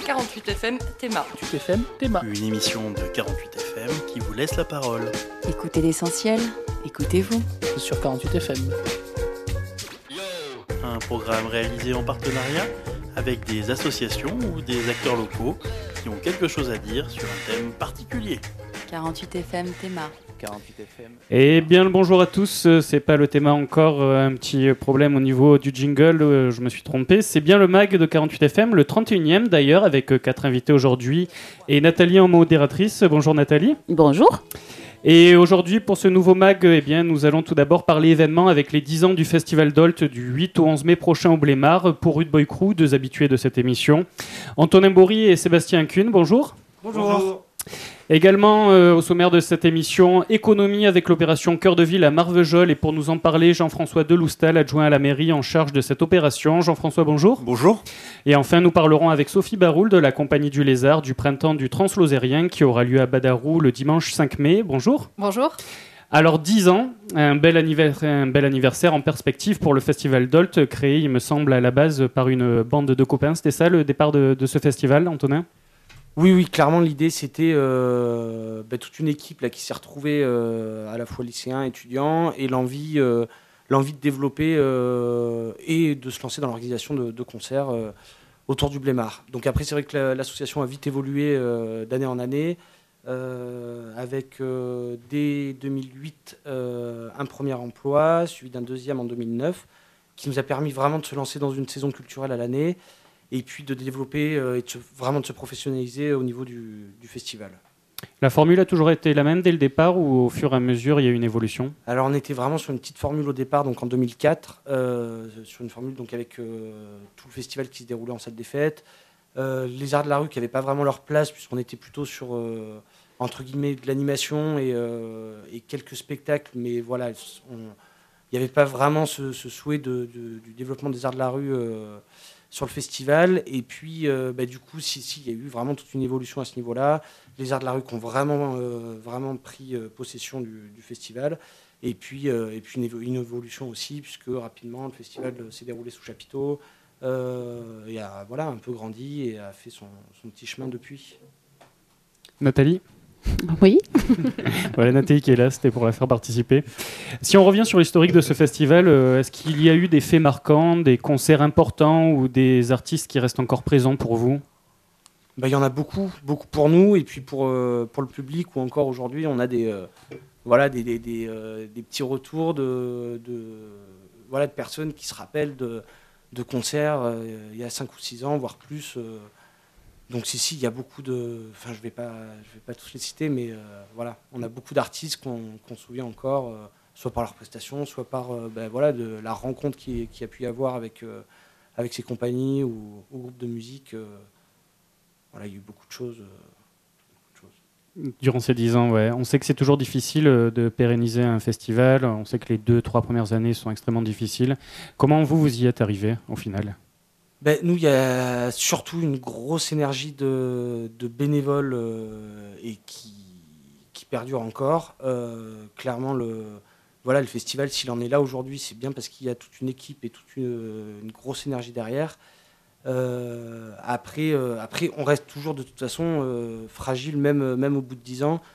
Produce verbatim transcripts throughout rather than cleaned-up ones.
quarante-huit F M Théma. quarante-huit F M Théma. Une émission de quarante-huit F M qui vous laisse la parole. Écoutez l'essentiel, écoutez-vous. Sur quarante-huit F M. Un programme réalisé en partenariat avec des associations ou des acteurs locaux qui ont quelque chose à dire sur un thème particulier. quarante-huit F M Théma. quarante-huit F M. Eh bien le bonjour à tous, c'est pas le thème encore, un petit problème au niveau du jingle, je me suis trompé, c'est bien le mag de quarante-huit F M, le trente et unième d'ailleurs, avec quatre invités aujourd'hui et Nathalie en modératrice. Bonjour Nathalie. Bonjour. Et aujourd'hui pour ce nouveau mag, eh bien, nous allons tout d'abord parler événements avec les dix ans du Festival Dolt du huit au onze mai prochain au Blémard pour Rude Boy Crew, deux habitués de cette émission. Antonin Bory et Sébastien Kuhn, bonjour. Bonjour. Bonjour. Également euh, au sommaire de cette émission, économie avec l'opération Cœur de Ville à Marvejols. Et pour nous en parler, Jean-François Deloustal, adjoint à la mairie en charge de cette opération. Jean-François, bonjour. Bonjour. Et enfin, nous parlerons avec Sophie Baroul de la Compagnie du Lézard du printemps du Translozérien qui aura lieu à Badarou le dimanche cinq mai. Bonjour. Bonjour. Alors dix ans, un bel, anniversaire, un bel anniversaire en perspective pour le Festival Dolt, créé, il me semble, à la base par une bande de copains. C'était ça le départ de, de ce festival, Antonin ? Oui, oui, clairement, l'idée, c'était euh, bah, toute une équipe là, qui s'est retrouvée euh, à la fois lycéens, étudiants, et l'envie, euh, l'envie de développer euh, et de se lancer dans l'organisation de, de concerts euh, autour du Blémard. Donc après, c'est vrai que la, l'association a vite évolué euh, d'année en année, euh, avec euh, dès deux mille huit euh, un premier emploi, suivi d'un deuxième en deux mille neuf, qui nous a permis vraiment de se lancer dans une saison culturelle à l'année, et puis de développer euh, et de se, vraiment de se professionnaliser au niveau du, du festival. La formule a toujours été la même dès le départ ou au fur et à mesure il y a eu une évolution ? Alors on était vraiment sur une petite formule au départ, donc en deux mille quatre, euh, sur une formule donc avec euh, tout le festival qui se déroulait en salle des fêtes, euh, les arts de la rue qui n'avaient pas vraiment leur place puisqu'on était plutôt sur euh, entre guillemets de l'animation et, euh, et quelques spectacles, mais voilà, il n'y avait pas vraiment ce, ce souhait de, de, du développement des arts de la rue euh, sur le festival. Et puis euh, bah, du coup si, si, il y a eu vraiment toute une évolution à ce niveau-là, les arts de la rue qui ont vraiment, euh, vraiment pris euh, possession du, du festival, et puis, euh, et puis une, évo- une évolution aussi puisque rapidement le festival euh, s'est déroulé sous chapiteau euh, et a voilà, un peu grandi et a fait son, son petit chemin depuis. Nathalie ? Oui. Voilà, Nathalie qui est là, c'était pour la faire participer. Si on revient sur l'historique de ce festival, euh, est-ce qu'il y a eu des faits marquants, des concerts importants ou des artistes qui restent encore présents pour vous ? Bah, y en a beaucoup, beaucoup pour nous et puis pour, euh, pour le public, ou encore aujourd'hui on a des, euh, voilà, des, des, des, euh, des petits retours de, de, voilà, de personnes qui se rappellent de, de concerts euh, il y a cinq ou six ans, voire plus. Euh, donc si, si, il y a beaucoup de... Enfin, je ne vais, je vais pas tous les citer, mais euh, voilà, on a beaucoup d'artistes qu'on, qu'on se souvient encore, euh, soit par leurs prestations, soit par euh, ben, voilà, de la rencontre qui, qui a pu y avoir avec, euh, avec ces compagnies ou, ou groupes de musique. Euh, voilà, il y a eu beaucoup de choses. Euh, beaucoup de choses. Durant ces dix ans, ouais. On sait que c'est toujours difficile de pérenniser un festival. On sait que les deux, trois premières années sont extrêmement difficiles. Comment vous, vous y êtes arrivé au final ? Ben, nous, il y a surtout une grosse énergie de, de bénévoles euh, et qui, qui perdure encore. Euh, clairement, le, voilà, le festival, s'il en est là aujourd'hui, c'est bien parce qu'il y a toute une équipe et toute une, une grosse énergie derrière. Euh, après, euh, après, on reste toujours de toute façon euh, fragile, même, même au bout de dix ans.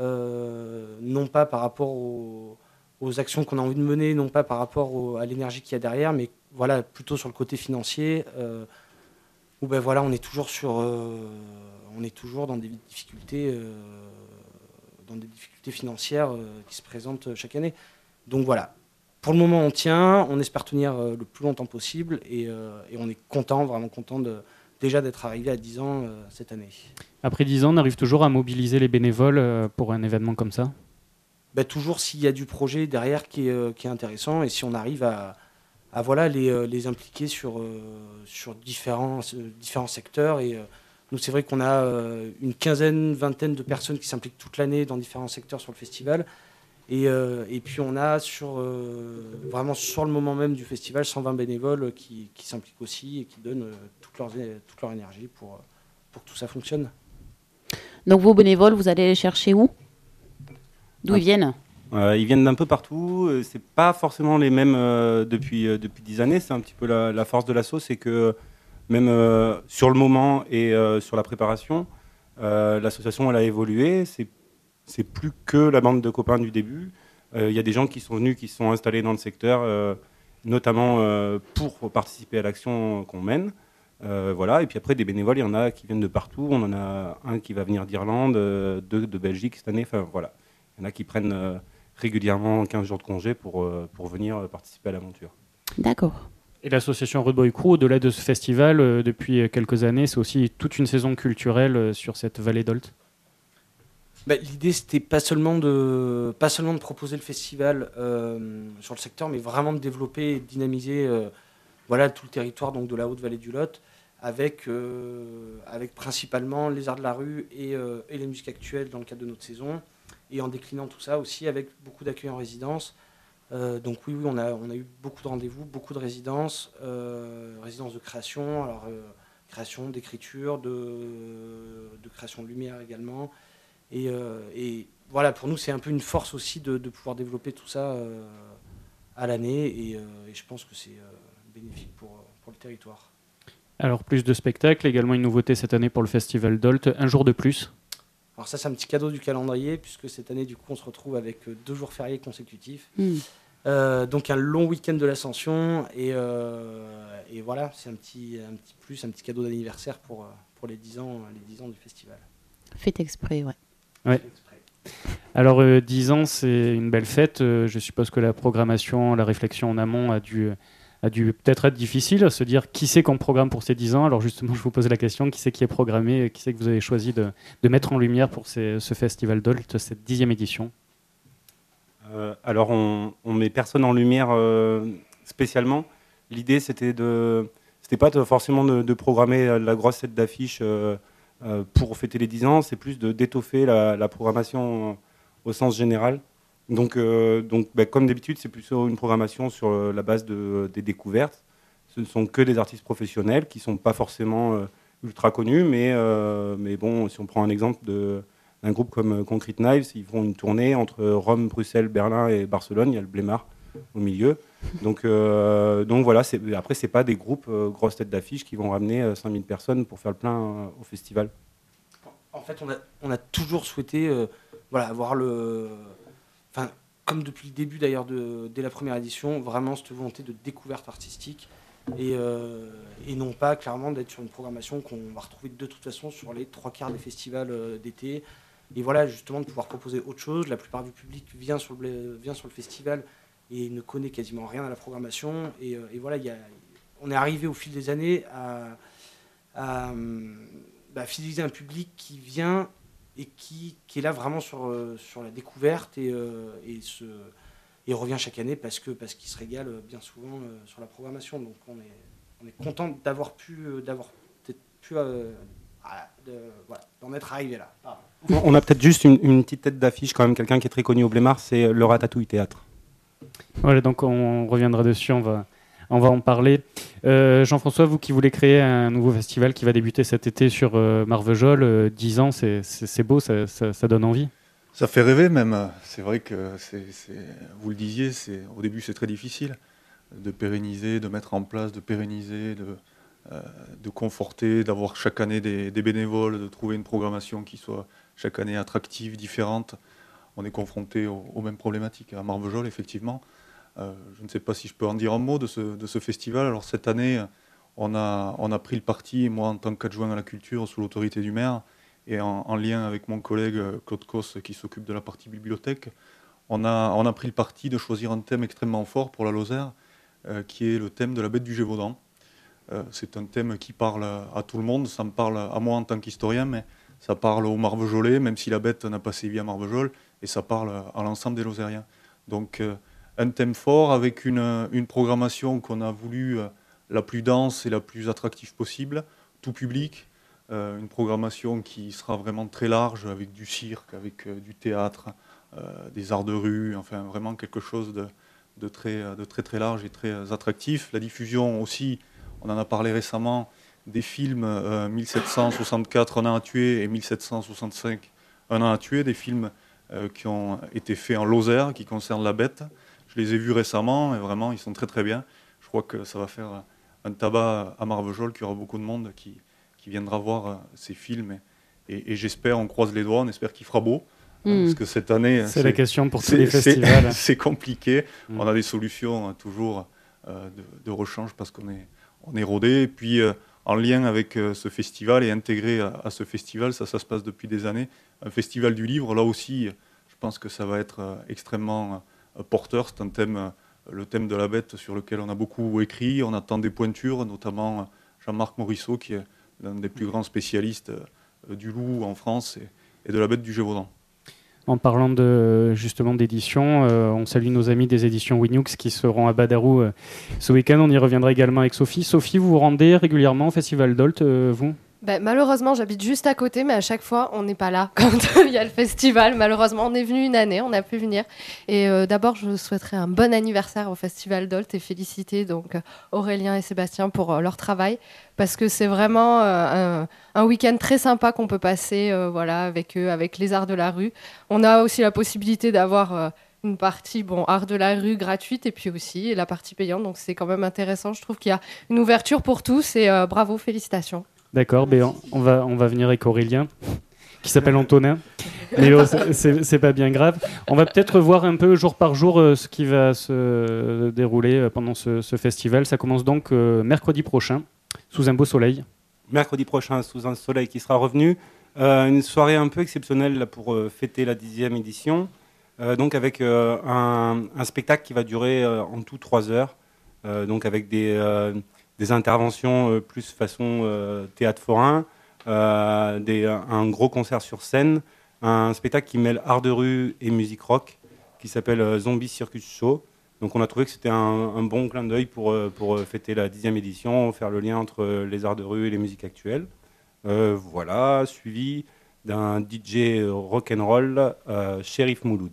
Euh, non pas par rapport aux, aux actions qu'on a envie de mener, non pas par rapport au, à l'énergie qu'il y a derrière, mais voilà, plutôt sur le côté financier, euh, où ben voilà, on est toujours sur, euh, on est toujours dans des difficultés, euh, dans des difficultés financières euh, qui se présentent chaque année. Donc voilà, pour le moment on tient, on espère tenir euh, le plus longtemps possible, et, euh, et on est content, vraiment content de, déjà d'être arrivé à dix ans euh, cette année. Après dix ans, on arrive toujours à mobiliser les bénévoles euh, pour un événement comme ça ? Ben, toujours s'il y a du projet derrière qui est, euh, qui est intéressant, et si on arrive à à voilà, les, euh, les impliquer sur, euh, sur différents, euh, différents secteurs. Et euh, nous, c'est vrai qu'on a euh, une quinzaine, vingtaine de personnes qui s'impliquent toute l'année dans différents secteurs sur le festival. Et, euh, et puis on a sur, euh, vraiment sur le moment même du festival cent vingt bénévoles qui, qui s'impliquent aussi et qui donnent euh, toute, leur, toute leur énergie pour, pour que tout ça fonctionne. Donc vos bénévoles, vous allez les chercher où ? D'où ah. ils viennent ? Euh, ils viennent d'un peu partout. C'est pas forcément les mêmes euh, depuis euh, depuis dix années. C'est un petit peu la, la force de l'asso, c'est que même euh, sur le moment et euh, sur la préparation, euh, l'association elle a évolué. C'est, c'est plus que la bande de copains du début. Il euh, y a des gens qui sont venus, qui se sont installés dans le secteur, euh, notamment euh, pour participer à l'action qu'on mène. Euh, voilà. Et puis après, des bénévoles, il y en a qui viennent de partout. On en a un qui va venir d'Irlande, euh, deux de Belgique cette année. Enfin, voilà. Il y en a qui prennent euh, régulièrement quinze jours de congé pour, euh, pour venir participer à l'aventure. D'accord. Et l'association Rude Boy Crew, au-delà de ce festival, euh, depuis quelques années, c'est aussi toute une saison culturelle euh, sur cette vallée d'Olt. Bah, l'idée, c'était pas seulement de pas seulement de proposer le festival euh, sur le secteur, mais vraiment de développer et de dynamiser euh, voilà, tout le territoire donc, de la Haute-Vallée du Lot, avec, euh, avec principalement les arts de la rue et, euh, et les musiques actuelles dans le cadre de notre saison, et en déclinant tout ça aussi avec beaucoup d'accueil en résidence. Euh, donc oui, oui on, a, on a eu beaucoup de rendez-vous, beaucoup de résidences, euh, résidences de création, alors euh, création, d'écriture, de, de création de lumière également. Et, euh, et voilà, pour nous, c'est un peu une force aussi de, de pouvoir développer tout ça euh, à l'année. Et, euh, et je pense que c'est euh, bénéfique pour, pour le territoire. Alors, plus de spectacles, également une nouveauté cette année pour le festival d'Olt, un jour de plus. Alors ça, c'est un petit cadeau du calendrier, puisque cette année, du coup, on se retrouve avec deux jours fériés consécutifs. Mm. Euh, donc un long week-end de l'Ascension. Et, euh, et voilà, c'est un petit, un petit plus, un petit cadeau d'anniversaire pour, pour les dix ans, les dix ans du festival. Fait exprès, ouais. Ouais. Alors, euh, dix ans, c'est une belle fête. Euh, je suppose que la programmation, la réflexion en amont a dû, a dû peut-être être difficile, à se dire qui c'est qu'on programme pour ces dix ans. Alors justement, je vous pose la question, qui c'est qui est programmé, qui c'est que vous avez choisi de, de mettre en lumière pour ces, ce festival d'Olt, cette dixième édition? euh, Alors, on ne met personne en lumière euh, spécialement. L'idée, c'était de... C'était pas de, forcément de, de programmer la grosse tête d'affiche euh, Euh, pour fêter les dix ans, c'est plus de d'étoffer la, la programmation euh, au sens général. Donc, euh, donc bah, comme d'habitude, c'est plutôt une programmation sur euh, la base de, des découvertes. Ce ne sont que des artistes professionnels qui ne sont pas forcément euh, ultra connus, mais, euh, mais bon, si on prend un exemple de, d'un groupe comme Concrete Knives, ils font une tournée entre Rome, Bruxelles, Berlin et Barcelone. Il y a le Blémard au milieu. Donc, euh, donc voilà, c'est, après, ce n'est pas des groupes euh, grosses têtes d'affiche qui vont ramener euh, cinq mille personnes pour faire le plein euh, au festival. En fait, on a, on a toujours souhaité euh, voilà, avoir le... Enfin, comme depuis le début d'ailleurs, de, dès la première édition, vraiment cette volonté de découverte artistique et, euh, et non pas clairement d'être sur une programmation qu'on va retrouver de toute façon sur les trois quarts des festivals euh, d'été. Et voilà, justement, de pouvoir proposer autre chose. La plupart du public vient sur le, vient sur le festival et ne connaît quasiment rien à la programmation. Et, et voilà, y a, on est arrivé au fil des années à, à bah, fidéliser un public qui vient et qui, qui est là vraiment sur, sur la découverte et, et, se, et revient chaque année parce, que, parce qu'il se régale bien souvent sur la programmation. Donc on est, on est content d'avoir pu, d'avoir peut-être pu euh, de, voilà, d'en être arrivé là. Pardon. On a peut-être juste une, une petite tête d'affiche, quand même, quelqu'un qui est très connu au Blémard, c'est le Ratatouille Théâtre. Voilà, donc on reviendra dessus, on va, on va en parler. Euh, Jean-François, vous qui voulez créer un nouveau festival qui va débuter cet été sur euh, Marvejols, euh, dix ans, c'est, c'est, c'est beau, ça, ça, ça donne envie. Ça fait rêver même. C'est vrai que, c'est, c'est, vous le disiez, c'est, au début c'est très difficile de pérenniser, de mettre en place, de pérenniser, de, euh, de conforter, d'avoir chaque année des, des bénévoles, de trouver une programmation qui soit chaque année attractive, différente. On est confronté aux, aux mêmes problématiques. À Marvejols, effectivement, euh, je ne sais pas si je peux en dire un mot de ce, de ce festival. Alors cette année, on a, on a pris le parti, moi en tant qu'adjoint à la culture, sous l'autorité du maire, et en, en lien avec mon collègue Claude Cos qui s'occupe de la partie bibliothèque, on a, on a pris le parti de choisir un thème extrêmement fort pour la Lozère, euh, qui est le thème de la bête du Gévaudan. Euh, c'est un thème qui parle à tout le monde, ça me parle à moi en tant qu'historien, mais ça parle aux Marvejolais, même si la bête n'a pas sévi à Marvejols, et ça parle à l'ensemble des Lozériens. Donc euh, un thème fort avec une, une programmation qu'on a voulu euh, la plus dense et la plus attractive possible, tout public, euh, une programmation qui sera vraiment très large, avec du cirque, avec euh, du théâtre, euh, des arts de rue, enfin vraiment quelque chose de, de, très, de très très large et très attractif. La diffusion aussi, on en a parlé récemment, des films euh, mille sept cent soixante-quatre, Un an à tuer, et mille sept cent soixante-cinq, Un an à tuer, des films euh, qui ont été faits en Lozère, qui concernent la bête. Je les ai vus récemment, et vraiment, ils sont très très bien. Je crois que ça va faire un un tabac à Marvejols, qu'il y aura beaucoup de monde qui, qui viendra voir euh, ces films. Et, et, et j'espère, on croise les doigts, on espère qu'il fera beau. Mmh. Parce que cette année, c'est, c'est la question pour tous les festivals. C'est, c'est compliqué. Mmh. On a des solutions hein, toujours euh, de, de rechange parce qu'on est, on est rodé. Et puis, euh, en lien avec euh, ce festival et intégré à, à ce festival, ça, ça se passe depuis des années. Un festival du livre, là aussi, je pense que ça va être euh, extrêmement euh, porteur. C'est un thème, euh, le thème de la bête sur lequel on a beaucoup écrit. On attend des pointures, notamment Jean-Marc Morisseau, qui est l'un des plus grands spécialistes euh, du loup en France et, et de la bête du Gévaudan. En parlant de, justement d'édition, euh, on salue nos amis des éditions Winux qui seront à Badarou euh, ce week-end. On y reviendra également avec Sophie. Sophie, vous vous rendez régulièrement au Festival d'Olt, euh, vous ? Ben, malheureusement, j'habite juste à côté, mais à chaque fois, on n'est pas là quand il y a le festival. Malheureusement, on est venu une année, on a pu venir. Et euh, d'abord, je souhaiterais un bon anniversaire au Festival d'Olt et féliciter donc Aurélien et Sébastien pour euh, leur travail, parce que c'est vraiment euh, un, un week-end très sympa qu'on peut passer euh, voilà, avec eux, avec les arts de la rue. On a aussi la possibilité d'avoir euh, une partie bon, art de la rue gratuite et puis aussi la partie payante. Donc c'est quand même intéressant. Je trouve qu'il y a une ouverture pour tous et euh, bravo, félicitations. D'accord, ben on, va, on va venir avec Aurélien, qui s'appelle Antonin. Mais oh, c'est, c'est, c'est pas bien grave. On va peut-être voir un peu jour par jour euh, ce qui va se dérouler euh, pendant ce, ce festival. Ça commence donc euh, mercredi prochain, sous un beau soleil. Mercredi prochain, sous un soleil qui sera revenu. Euh, une soirée un peu exceptionnelle là, pour euh, fêter la dixième édition. Euh, donc avec euh, un, un spectacle qui va durer euh, en tout trois heures. Euh, donc avec des... Euh, des interventions euh, plus façon euh, théâtre forain, euh, des, un gros concert sur scène, un spectacle qui mêle art de rue et musique rock, qui s'appelle euh, Zombie Circus Show. Donc on a trouvé que c'était un, un bon clin d'œil pour, euh, pour fêter la dixième édition, faire le lien entre les arts de rue et les musiques actuelles. Euh, voilà, suivi d'un D J rock'n'roll, euh, Shérif Mouloud.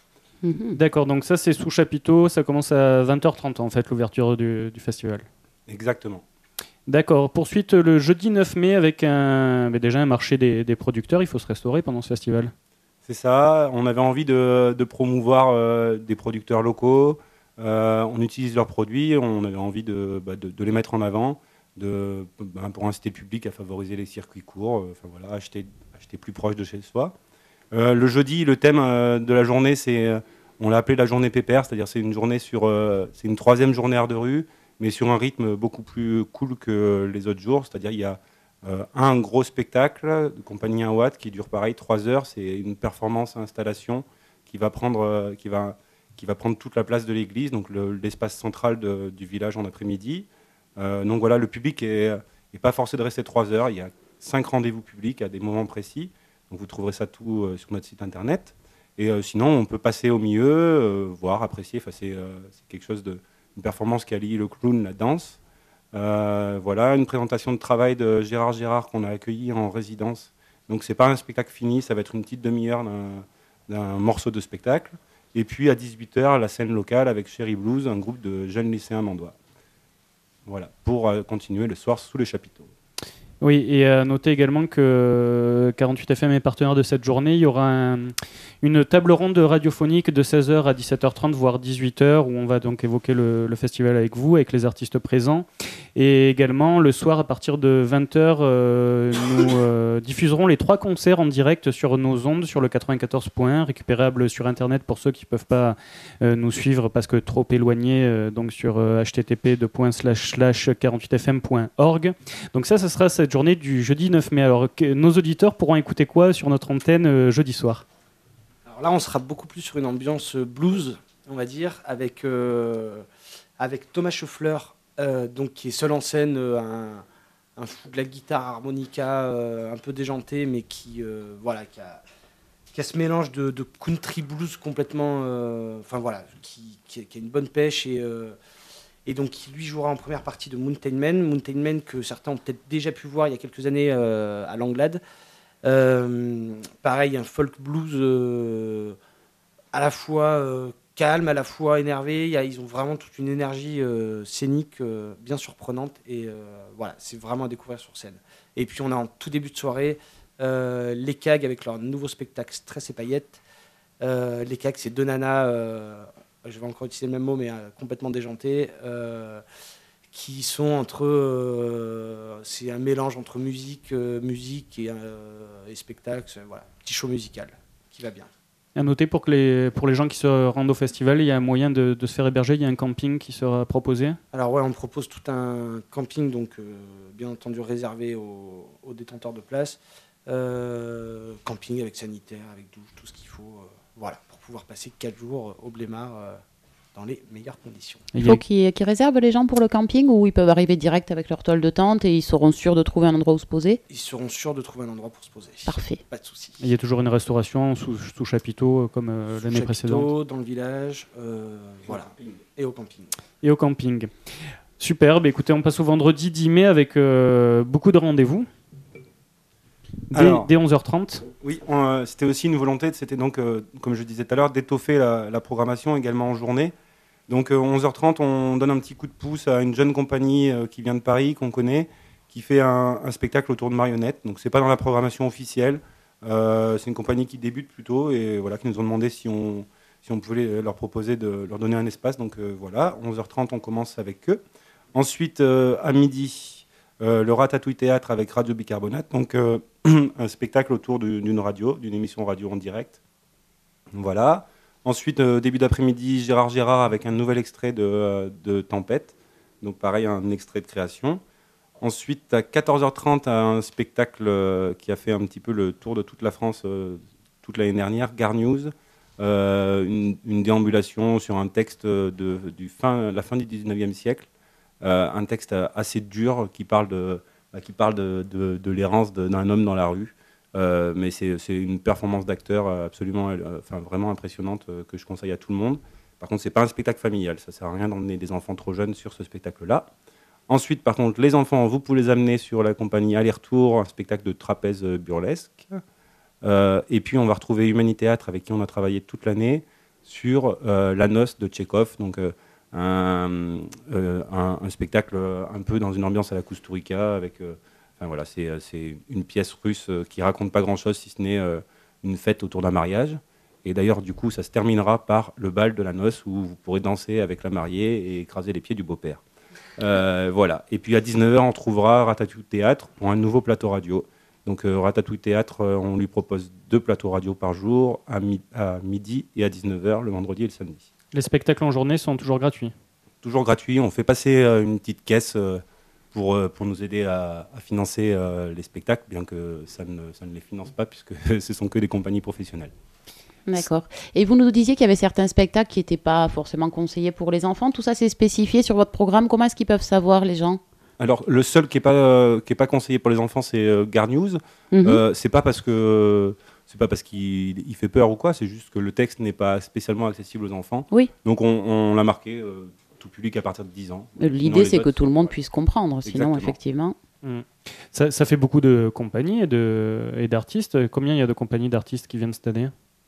Mmh. D'accord, donc ça c'est sous chapiteau, ça commence à vingt heures trente en fait, l'ouverture du, du festival. Exactement. D'accord. Poursuite le jeudi neuf mai avec un, mais déjà un marché des, des producteurs. Il faut se restaurer pendant ce festival. C'est ça. On avait envie de, de promouvoir euh, des producteurs locaux. Euh, on utilise leurs produits. On avait envie de, bah, de, de les mettre en avant, de, bah, pour inciter le public à favoriser les circuits courts. Enfin voilà, acheter, acheter plus proche de chez soi. Euh, le jeudi, le thème euh, de la journée, c'est, euh, on l'a appelé la journée pépère, c'est-à-dire c'est une journée sur, euh, c'est une troisième journée art de rue, mais sur un rythme beaucoup plus cool que les autres jours. C'est-à-dire il y a euh, un gros spectacle de compagnie un watt qui dure pareil trois heures. C'est une performance installation qui va prendre, euh, qui va, qui va prendre toute la place de l'église, donc le, l'espace central de, du village en après-midi. Euh, donc voilà, le public n'est pas forcé de rester trois heures. Il y a cinq rendez-vous publics à des moments précis. Donc vous trouverez ça tout euh, sur notre site internet. Et euh, sinon, on peut passer au milieu, euh, voir, apprécier. Enfin, c'est, euh, c'est quelque chose de... une performance qui allie le clown, la danse. Euh, voilà, une présentation de travail de Gérard Gérard qu'on a accueilli en résidence. Donc c'est pas un spectacle fini, ça va être une petite demi-heure d'un, d'un morceau de spectacle. Et puis à dix-huit heures, la scène locale avec Cherry Blues, un groupe de jeunes lycéens mandois. Voilà, pour euh, continuer le soir sous les chapiteaux. Oui, et à noter également que quarante-huit F M est partenaire de cette journée. Il y aura un, une table ronde radiophonique de seize heures à dix-sept heures trente, voire dix-huit heures, où on va donc évoquer le, le festival avec vous, avec les artistes présents. Et également, le soir, à partir de vingt heures, euh, nous euh, diffuserons les trois concerts en direct sur nos ondes, sur le quatre-vingt-quatorze point un, récupérable sur Internet pour ceux qui ne peuvent pas euh, nous suivre parce que trop éloignés, euh, donc sur euh, h t t p deux points slash slash quarante-huit f m point org. Donc ça, ça sera cette journée du jeudi neuf mai. Alors, que, nos auditeurs pourront écouter quoi sur notre antenne euh, jeudi soir ? Alors là, on sera beaucoup plus sur une ambiance blues, on va dire, avec, euh, avec Thomas Scheffler, euh, donc, qui est seul en scène, euh, un, un fou de la guitare harmonica, euh, un peu déjanté, mais qui, euh, voilà, qui, a, qui a ce mélange de, de country blues complètement... Euh, enfin voilà, qui, qui, a, qui a une bonne pêche et... Euh, Et donc, qui lui jouera en première partie de Mountain Man. Mountain Man que certains ont peut-être déjà pu voir il y a quelques années euh, à Langlade. Euh, pareil, un folk blues euh, à la fois euh, calme, à la fois énervé. Il y a, ils ont vraiment toute une énergie euh, scénique euh, bien surprenante. Et euh, voilà, c'est vraiment à découvrir sur scène. Et puis, on a en tout début de soirée euh, les C A G avec leur nouveau spectacle Stress et Paillettes. Euh, les C A G, c'est deux nanas... Euh, je vais encore utiliser le même mot, mais euh, complètement déjanté, euh, qui sont entre... Euh, c'est un mélange entre musique, euh, musique et, euh, et spectacle. Voilà, petit show musical qui va bien. À noter pour, que les, pour les gens qui se rendent au festival, il y a un moyen de, de se faire héberger, il y a un camping qui sera proposé. Alors ouais, on propose tout un camping, donc euh, bien entendu réservé aux, aux détenteurs de place. Euh, camping avec sanitaire, avec douche, tout ce qu'il faut, euh, voilà, pour pouvoir passer quatre jours au Blémard euh, dans les meilleures conditions. Il faut qu'ils, qu'ils réservent les gens pour le camping ou ils peuvent arriver direct avec leur toile de tente et ils seront sûrs de trouver un endroit où se poser? Ils seront sûrs de trouver un endroit pour se poser. Parfait. Pas de souci. Il y a toujours une restauration sous, sous chapiteau comme euh, Sous l'année chapiteau, précédente. dans le village, euh, voilà, et au camping. Et au camping. Superbe. Écoutez, on passe au vendredi dix mai avec euh, beaucoup de rendez-vous. Dès, Alors, dès onze heures trente. Oui, on, euh, c'était aussi une volonté, c'était donc, euh, comme je disais tout à l'heure, d'étoffer la, la programmation également en journée. Donc euh, onze heures trente, on donne un petit coup de pouce à une jeune compagnie euh, qui vient de Paris, qu'on connaît, qui fait un, un spectacle autour de marionnettes. Donc c'est pas dans la programmation officielle, euh, c'est une compagnie qui débute plutôt et voilà, qui nous ont demandé si on, si on pouvait leur proposer de leur donner un espace. Donc euh, voilà, onze heures trente, on commence avec eux. Ensuite, euh, à midi, euh, le Ratatouille Théâtre avec Radio Bicarbonate, donc euh, un spectacle autour de, d'une radio, d'une émission radio en direct. Voilà. Ensuite, euh, début d'après-midi, Gérard Gérard avec un nouvel extrait de, euh, de Tempête. Donc pareil, un extrait de création. Ensuite, à quatorze heures trente, un spectacle euh, qui a fait un petit peu le tour de toute la France euh, toute l'année dernière, Gare News. Euh, une, une déambulation sur un texte de du fin, la fin du dix-neuvième siècle. Euh, un texte assez dur qui parle de, bah, qui parle de, de, de l'errance de, d'un homme dans la rue. Euh, mais c'est, c'est une performance d'acteur absolument, euh, enfin, vraiment impressionnante euh, que je conseille à tout le monde. Par contre, c'est pas un spectacle familial. Ça sert à rien d'emmener des enfants trop jeunes sur ce spectacle-là. Ensuite, par contre, les enfants, vous pouvez les amener sur la compagnie Aller-Retour, un spectacle de trapèze burlesque. Euh, et puis, on va retrouver Humanithéâtre, avec qui on a travaillé toute l'année, sur euh, La Noce de Tchekhov. Donc, euh, un, euh, un, un spectacle un peu dans une ambiance à la Kusturica, avec... Euh, Enfin, voilà, c'est, c'est une pièce russe qui raconte pas grand-chose, si ce n'est euh, une fête autour d'un mariage. Et d'ailleurs, du coup, ça se terminera par le bal de la noce, où vous pourrez danser avec la mariée et écraser les pieds du beau-père. Euh, voilà. Et puis à dix-neuf heures, on trouvera Ratatouille Théâtre pour un nouveau plateau radio. Donc euh, Ratatouille Théâtre, euh, on lui propose deux plateaux radio par jour, à, mi- à midi et à dix-neuf heures, le vendredi et le samedi. Les spectacles en journée sont toujours gratuits? Toujours gratuits. On fait passer euh, une petite caisse... Euh, Pour, pour nous aider à, à financer euh, les spectacles, bien que ça ne, ça ne les finance pas, puisque ce sont que des compagnies professionnelles. D'accord. Et vous nous disiez qu'il y avait certains spectacles qui n'étaient pas forcément conseillés pour les enfants. Tout ça, c'est spécifié sur votre programme. Comment est-ce qu'ils peuvent savoir, les gens? Alors, le seul qui n'est pas, euh, qui est pas conseillé pour les enfants, c'est euh, Gare News. Mm-hmm. Euh, c'est pas parce que... C'est pas parce qu'il il fait peur ou quoi, c'est juste que le texte n'est pas spécialement accessible aux enfants. Oui. Donc, on, on l'a marqué... Euh, tout public à partir de dix ans. L'idée, c'est que tout le monde puisse comprendre, sinon, Exactement. effectivement... Mmh. Ça, ça fait beaucoup de compagnies et, de, et d'artistes. Combien il y a de compagnies d'artistes qui viennent cette année?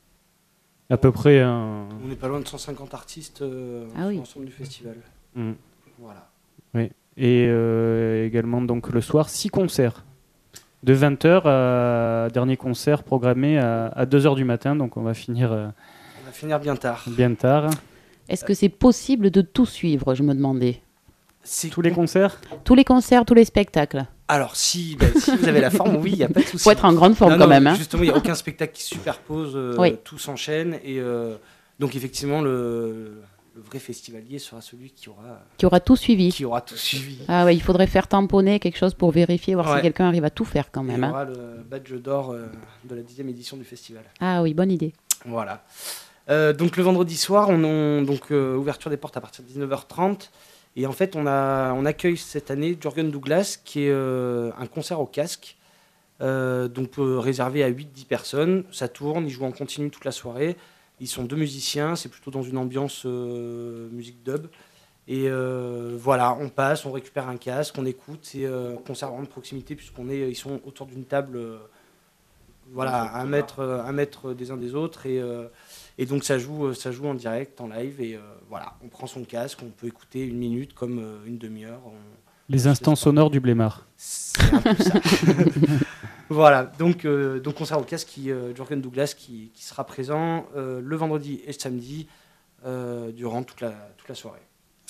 À peu près un... On n'est pas loin de cent cinquante artistes euh, ah oui. sur l'ensemble du festival. Mmh. Voilà. Oui. Et euh, également, donc, le soir, six concerts. De vingt heures à dernier concert programmé à, à deux heures du matin. Donc, on va finir... Euh, on va finir bien tard. Bien tard. Est-ce que c'est possible de tout suivre, je me demandais? C'est tous les concerts? Tous les concerts, tous les spectacles. Alors, si, bah, si vous avez la forme, oui, il n'y a pas de souci. Il faut être en grande forme non, quand non, même. Hein. Justement, il n'y a aucun spectacle qui se superpose, euh, oui. Tout s'enchaîne. Et euh, donc, effectivement, le, le vrai festivalier sera celui qui aura... Qui aura tout suivi. Qui aura tout suivi. Ah ouais, il faudrait faire tamponner quelque chose pour vérifier, voir ouais. si quelqu'un arrive à tout faire quand même. Il y hein. aura le badge d'or euh, de la dixième édition du festival. Ah oui, bonne idée. Voilà. Euh, donc le vendredi soir, on a donc euh, ouverture des portes à partir de dix-neuf heures trente et en fait on a on accueille cette année Jürgen Douglas qui est euh, un concert au casque euh, donc euh, réservé à huit dix personnes. Ça tourne, ils jouent en continu toute la soirée. Ils sont deux musiciens, c'est plutôt dans une ambiance euh, musique dub et euh, voilà, on passe, on récupère un casque, on écoute. C'est euh, un concert vraiment de proximité puisqu'on est ils sont autour d'une table euh, voilà à un mètre un mètre des uns des autres et euh, Et donc ça joue, ça joue en direct, en live, et euh, voilà, on prend son casque, on peut écouter une minute comme euh, une demi-heure. On... Les instants sonores du Blémard. C'est un peu ça. Voilà, donc, euh, donc concert au casque, qui, euh, Jürgen Douglas qui, qui sera présent euh, le vendredi et le samedi euh, durant toute la, toute la soirée.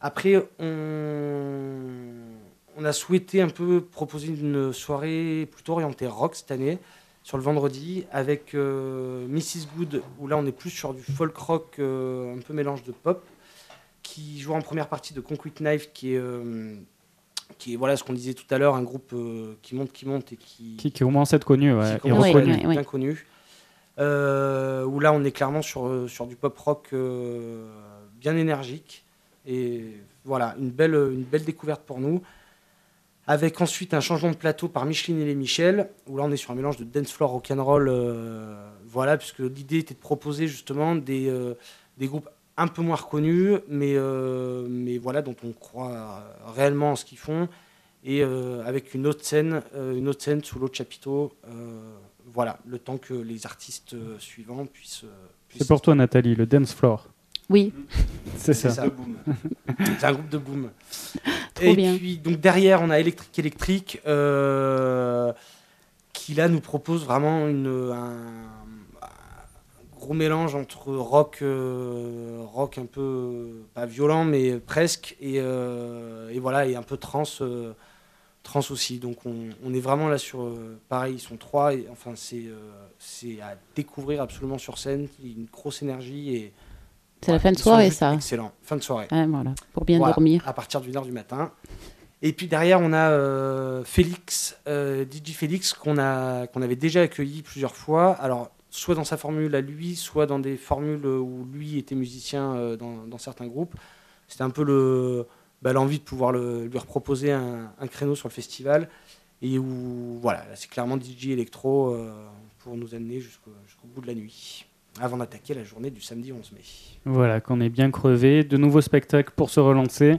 Après, on, on a souhaité un peu proposer une soirée plutôt orientée rock cette année, sur le vendredi, avec euh, missus Good, où là on est plus sur du folk rock, euh, un peu mélange de pop, qui joue en première partie de Concrete Knife, qui est, euh, qui est voilà, ce qu'on disait tout à l'heure, un groupe euh, qui monte, qui monte et qui... Qui, qui commence à être connu, ouais, qui et commence à reconnu. être bien connu. Euh, où là on est clairement sur, sur du pop rock euh, bien énergique. Et voilà, une belle, une belle découverte pour nous. Avec ensuite un changement de plateau par Micheline et les Michel, où là on est sur un mélange de dance floor rock'n'roll, euh, voilà, puisque l'idée était de proposer justement des, euh, des groupes un peu moins reconnus, mais, euh, mais voilà, dont on croit réellement en ce qu'ils font, et euh, avec une autre scène, euh, une autre scène sous l'autre chapiteau, euh, voilà, le temps que les artistes euh, suivants puissent. Euh, puissent C'est pour toi, Nathalie, le dance floor. Oui. C'est ça. ça. C'est un groupe de boom. Trop et bien. puis, donc derrière, on a Électrique Électrique, euh, qui là nous propose vraiment une, un, un gros mélange entre rock, euh, rock un peu, pas violent, mais presque, et, euh, et voilà, et un peu trance, euh, trance aussi. Donc on, on est vraiment là sur, euh, pareil, ils sont trois, et enfin c'est, euh, c'est à découvrir absolument sur scène, il y a une grosse énergie et. C'est la fin de Ils sont soirée, juste ça. Excellent, fin de soirée. Ouais, voilà, pour bien Voilà, dormir. à partir d'une heure du matin. Et puis derrière, on a euh, Félix, euh, D J Félix, qu'on a, qu'on avait déjà accueilli plusieurs fois. Alors, soit dans sa formule à lui, soit dans des formules où lui était musicien euh, dans, dans certains groupes. C'était un peu le, bah, l'envie de pouvoir le, lui reproposer un, un créneau sur le festival. Et où, voilà, là, c'est clairement D J électro euh, pour nous amener jusqu'au, jusqu'au bout de la nuit, avant d'attaquer la journée du samedi onze mai. Voilà, qu'on est bien crevé. De nouveaux spectacles pour se relancer.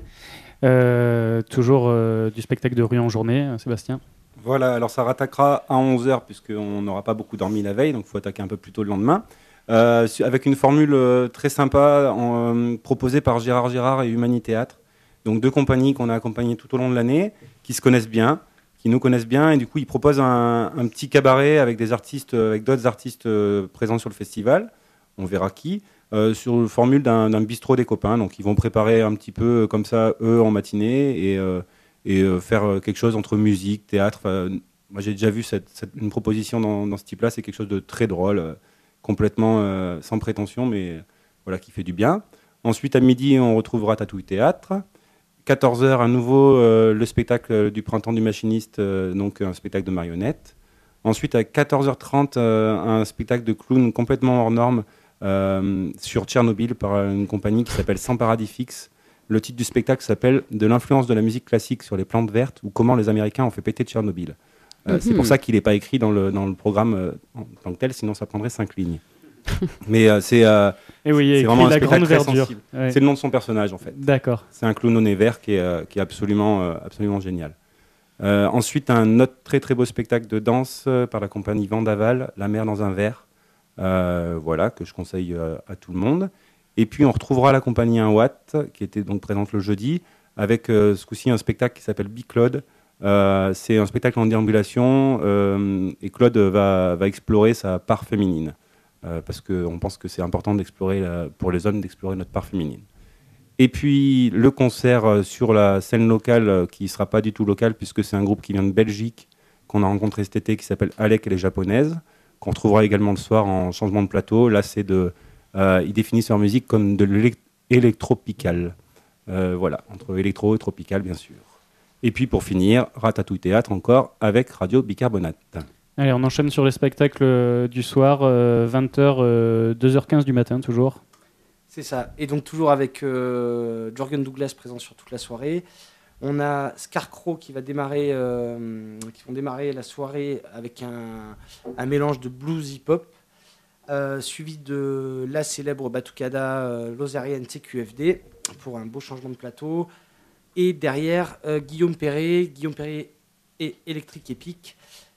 Euh, toujours euh, du spectacle de rue en journée, euh, Sébastien. Voilà, alors ça rattaquera à onze heures, puisqu'on n'aura pas beaucoup dormi la veille, donc il faut attaquer un peu plus tôt le lendemain. Euh, avec une formule euh, très sympa en, euh, proposée par Gérard Gérard et Humani Théâtre. Donc deux compagnies qu'on a accompagnées tout au long de l'année, qui se connaissent bien, qui nous connaissent bien, et du coup ils proposent un, un petit cabaret avec des artistes, avec d'autres artistes euh, présents sur le festival. On verra qui. Euh, sur la formule d'un, d'un bistrot des copains. Donc ils vont préparer un petit peu comme ça, eux, en matinée, et, euh, et euh, faire quelque chose entre musique, théâtre. Enfin, moi, j'ai déjà vu cette, cette, une proposition dans, dans ce type-là. C'est quelque chose de très drôle, euh, complètement euh, sans prétention, mais voilà, qui fait du bien. Ensuite, à midi, on retrouvera Tatouille Théâtre. quatorze heures, à nouveau, euh, le spectacle du Printemps du Machiniste, euh, donc un spectacle de marionnettes. Ensuite, à quatorze heures trente, euh, un spectacle de clown complètement hors norme, Euh, sur Tchernobyl par une compagnie qui s'appelle Sans Paradis Fixe. Le titre du spectacle s'appelle De l'influence de la musique classique sur les plantes vertes ou comment les Américains ont fait péter Tchernobyl. Euh, mm-hmm. C'est pour ça qu'il n'est pas écrit dans le, dans le programme euh, en tant que tel, sinon ça prendrait cinq lignes. Mais euh, c'est, euh, Et oui, c'est vraiment un la spectacle grande très verdure. sensible. Ouais. C'est le nom de son personnage en fait. D'accord. C'est un clown au nez vert qui est, euh, qui est absolument, euh, absolument génial. Euh, ensuite, un autre très très beau spectacle de danse euh, par la compagnie Vendaval, La mer dans un verre. Euh, voilà, que je conseille euh, à tout le monde. Et puis on retrouvera la compagnie un watt, qui était donc présente le jeudi, avec euh, ce coup-ci un spectacle qui s'appelle Big Claude. Euh, c'est un spectacle en déambulation, euh, et Claude va, va explorer sa part féminine, euh, parce qu'on pense que c'est important d'explorer la, pour les hommes d'explorer notre part féminine. Et puis le concert sur la scène locale, qui ne sera pas du tout local, puisque c'est un groupe qui vient de Belgique, qu'on a rencontré cet été, qui s'appelle Alec et les Japonaises, qu'on retrouvera également le soir en changement de plateau. Là, c'est de, euh, ils définissent leur musique comme de l'électropical. Euh, voilà, entre électro et tropical, bien sûr. Et puis, pour finir, Ratatouille Théâtre encore avec Radio Bicarbonate. Allez, on enchaîne sur les spectacles euh, du soir, euh, vingt heures, euh, deux heures quinze du matin, toujours. C'est ça. Et donc, toujours avec euh, Jorgen Douglas présent sur toute la soirée. On a Scarecrow qui va démarrer, euh, qui vont démarrer la soirée avec un, un mélange de blues hip-hop, euh, suivi de la célèbre batucada euh, lozérienne T Q F D pour un beau changement de plateau. Et derrière, euh, Guillaume Perret, Guillaume Perret et Électrique Épique,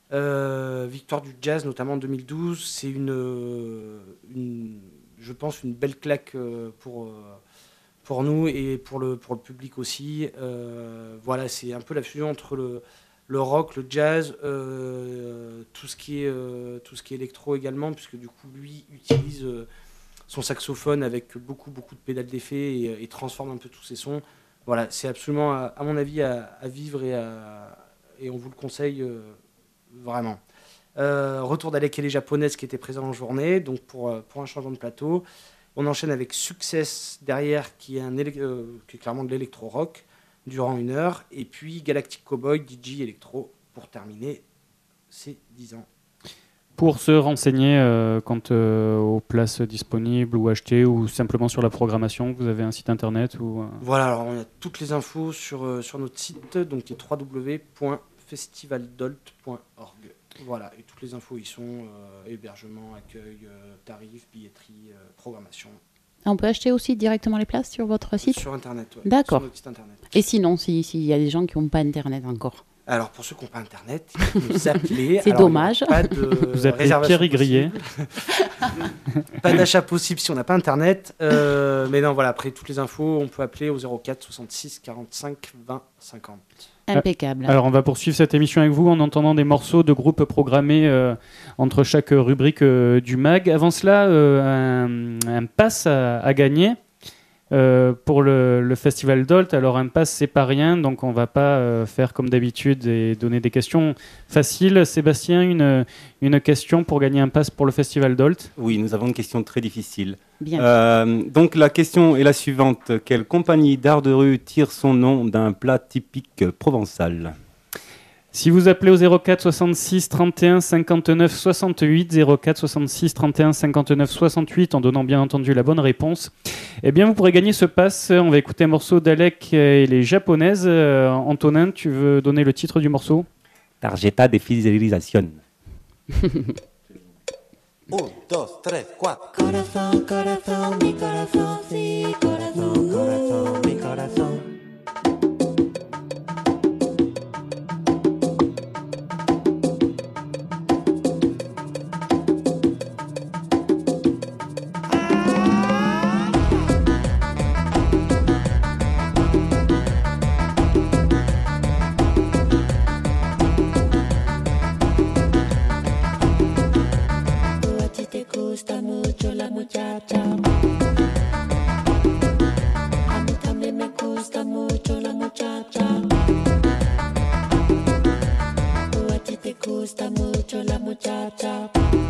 euh, victoire du jazz notamment en deux mille douze. C'est une, une, je pense, une belle claque euh, pour... Euh, pour nous et pour le, pour le public aussi. Euh, voilà, c'est un peu la fusion entre le, le rock, le jazz, euh, tout, ce qui est, euh, tout ce qui est électro également, puisque du coup, lui utilise euh, son saxophone avec beaucoup, beaucoup de pédales d'effet et, et transforme un peu tous ses sons. Voilà, c'est absolument, à, à mon avis, à, à vivre et, à, et on vous le conseille euh, vraiment. Euh, retour d'Alec et les Japonaises qui étaient présents en journée, donc pour, euh, pour un changement de plateau. On enchaîne avec Success derrière, qui est, un élec- euh, qui est clairement de l'électro-rock, durant une heure. Et puis Galactic Cowboy, D J Electro, pour terminer ces dix ans. Pour se renseigner euh, quant euh, aux places disponibles ou achetées ou simplement sur la programmation, vous avez un site internet ou, euh... Voilà, alors on a toutes les infos sur, euh, sur notre site, donc qui est w w w point festivaldolt point org. Voilà, et toutes les infos y sont, euh, hébergement, accueil, euh, tarifs, billetterie, euh, programmation. On peut acheter aussi directement les places sur votre site ? Sur Internet, ouais. D'accord. Sur notre site Internet. Et sinon, s'il si y a des gens qui n'ont pas Internet encore ? Alors, pour ceux qui n'ont pas Internet, il faut nous appeler. C'est Alors, dommage. Pas de Vous appelez réservation Pierre Grillet. Pas d'achat possible si on n'a pas Internet. Euh, mais non, voilà, après toutes les infos, on peut appeler au zéro quatre soixante-six quarante-cinq vingt cinquante. Impeccable. Alors on va poursuivre cette émission avec vous en entendant des morceaux de groupes programmés euh, entre chaque rubrique euh, du mag. Avant cela, euh, un, un pass à, à gagner euh, pour le, le Festival Dolt. Alors un pass c'est pas rien, donc on va pas euh, faire comme d'habitude et donner des questions faciles. Sébastien, une, une question pour gagner un pass pour le Festival Dolt? Oui, nous avons une question très difficile. Bien. Euh, donc la question est la suivante. Quelle compagnie d'art de rue tire son nom d'un plat typique provençal? Si vous appelez au zéro quatre soixante-six trente et un cinquante-neuf soixante-huit, zéro quatre soixante-six trente et un cinquante-neuf soixante-huit, en donnant bien entendu la bonne réponse, eh bien vous pourrez gagner ce pass. On va écouter un morceau d'Alec et les Japonaises. Euh, Antonin, tu veux donner le titre du morceau? Tarjeta de fidélisation. Un, dos, tres, cuatro. Corazón, corazón, mi corazón, sí, corazón, corazón, mi corazón. Gusta mucho la muchacha. A mí también me gusta mucho la muchacha. A ti te gusta mucho la muchacha.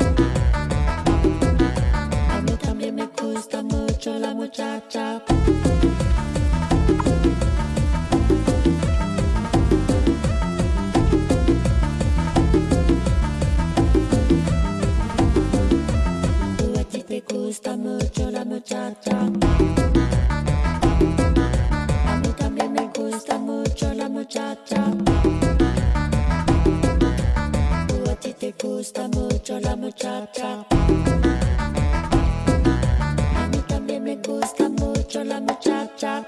A mí también me gusta mucho la muchacha. Te gusta mucho la muchacha. A mí también me gusta mucho la muchacha. A ti te gusta mucho la muchacha. A mí también me gusta mucho la muchacha.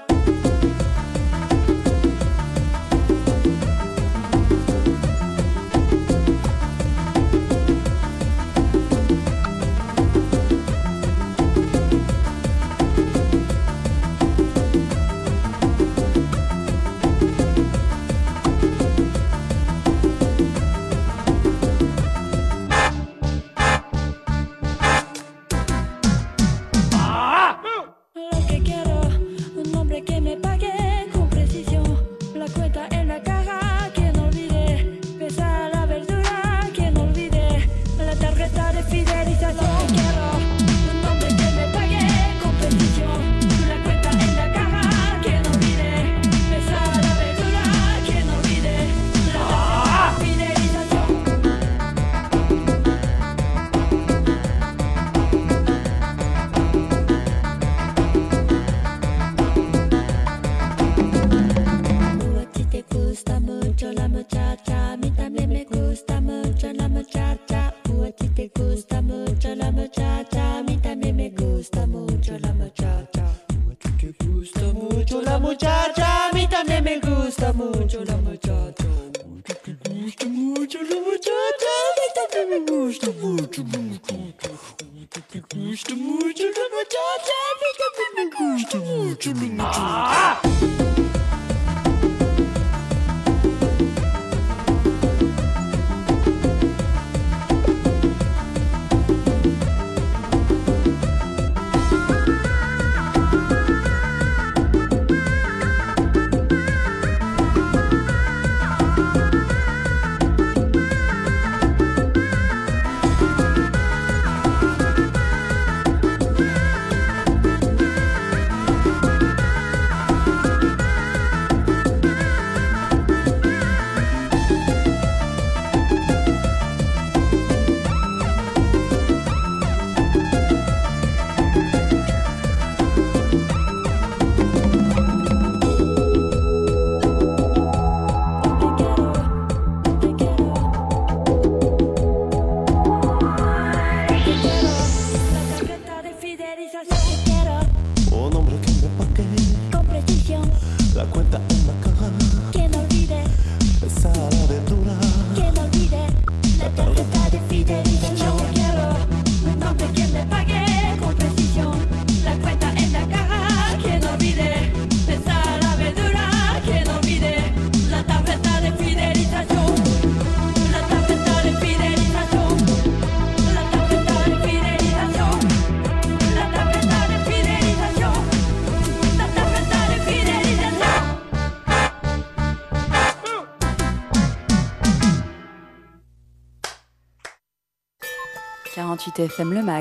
quarante-huit F M Le Mag.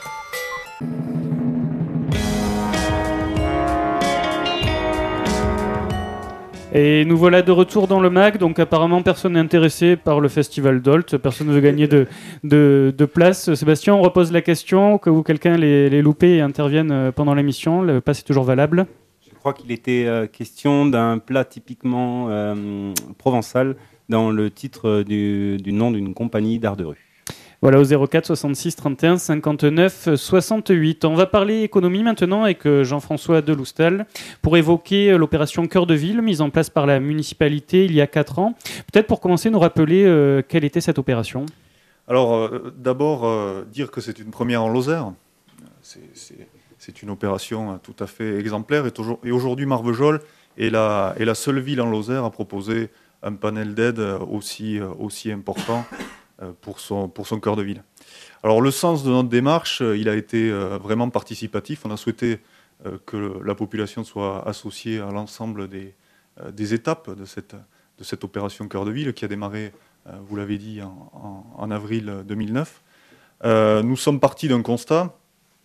Et nous voilà de retour dans le mag, donc apparemment personne n'est intéressé par le festival Dolt, personne ne veut gagner de, de, de place. Sébastien, on repose la question, au cas où quelqu'un les, les loupé et intervienne pendant l'émission, le pass est toujours valable? Je crois qu'il était euh, question d'un plat typiquement euh, provençal dans le titre du, du nom d'une compagnie d'art de rue. Voilà, au zéro quatre soixante-six trente et un cinquante-neuf soixante-huit. On va parler économie maintenant avec Jean-François Deloustal pour évoquer l'opération Cœur de Ville mise en place par la municipalité il y a quatre ans. Peut-être pour commencer, nous rappeler euh, quelle était cette opération. Alors, euh, d'abord, euh, dire que c'est une première en Lozère. C'est, c'est, c'est une opération tout à fait exemplaire. Et, toujours, et aujourd'hui, Marvejols est la, est la seule ville en Lozère à proposer un panel d'aide aussi, aussi important pour son, pour son cœur de ville. Alors le sens de notre démarche, il a été vraiment participatif. On a souhaité que la population soit associée à l'ensemble des, des étapes de cette, de cette opération cœur de ville qui a démarré, vous l'avez dit, en, en, en avril deux mille neuf. Euh, nous sommes partis d'un constat,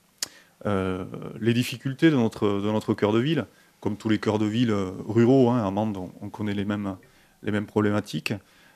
euh, les difficultés de notre, de notre cœur de ville, comme tous les cœurs de ville ruraux, hein, à Mende, on, on connaît les mêmes, les mêmes problématiques.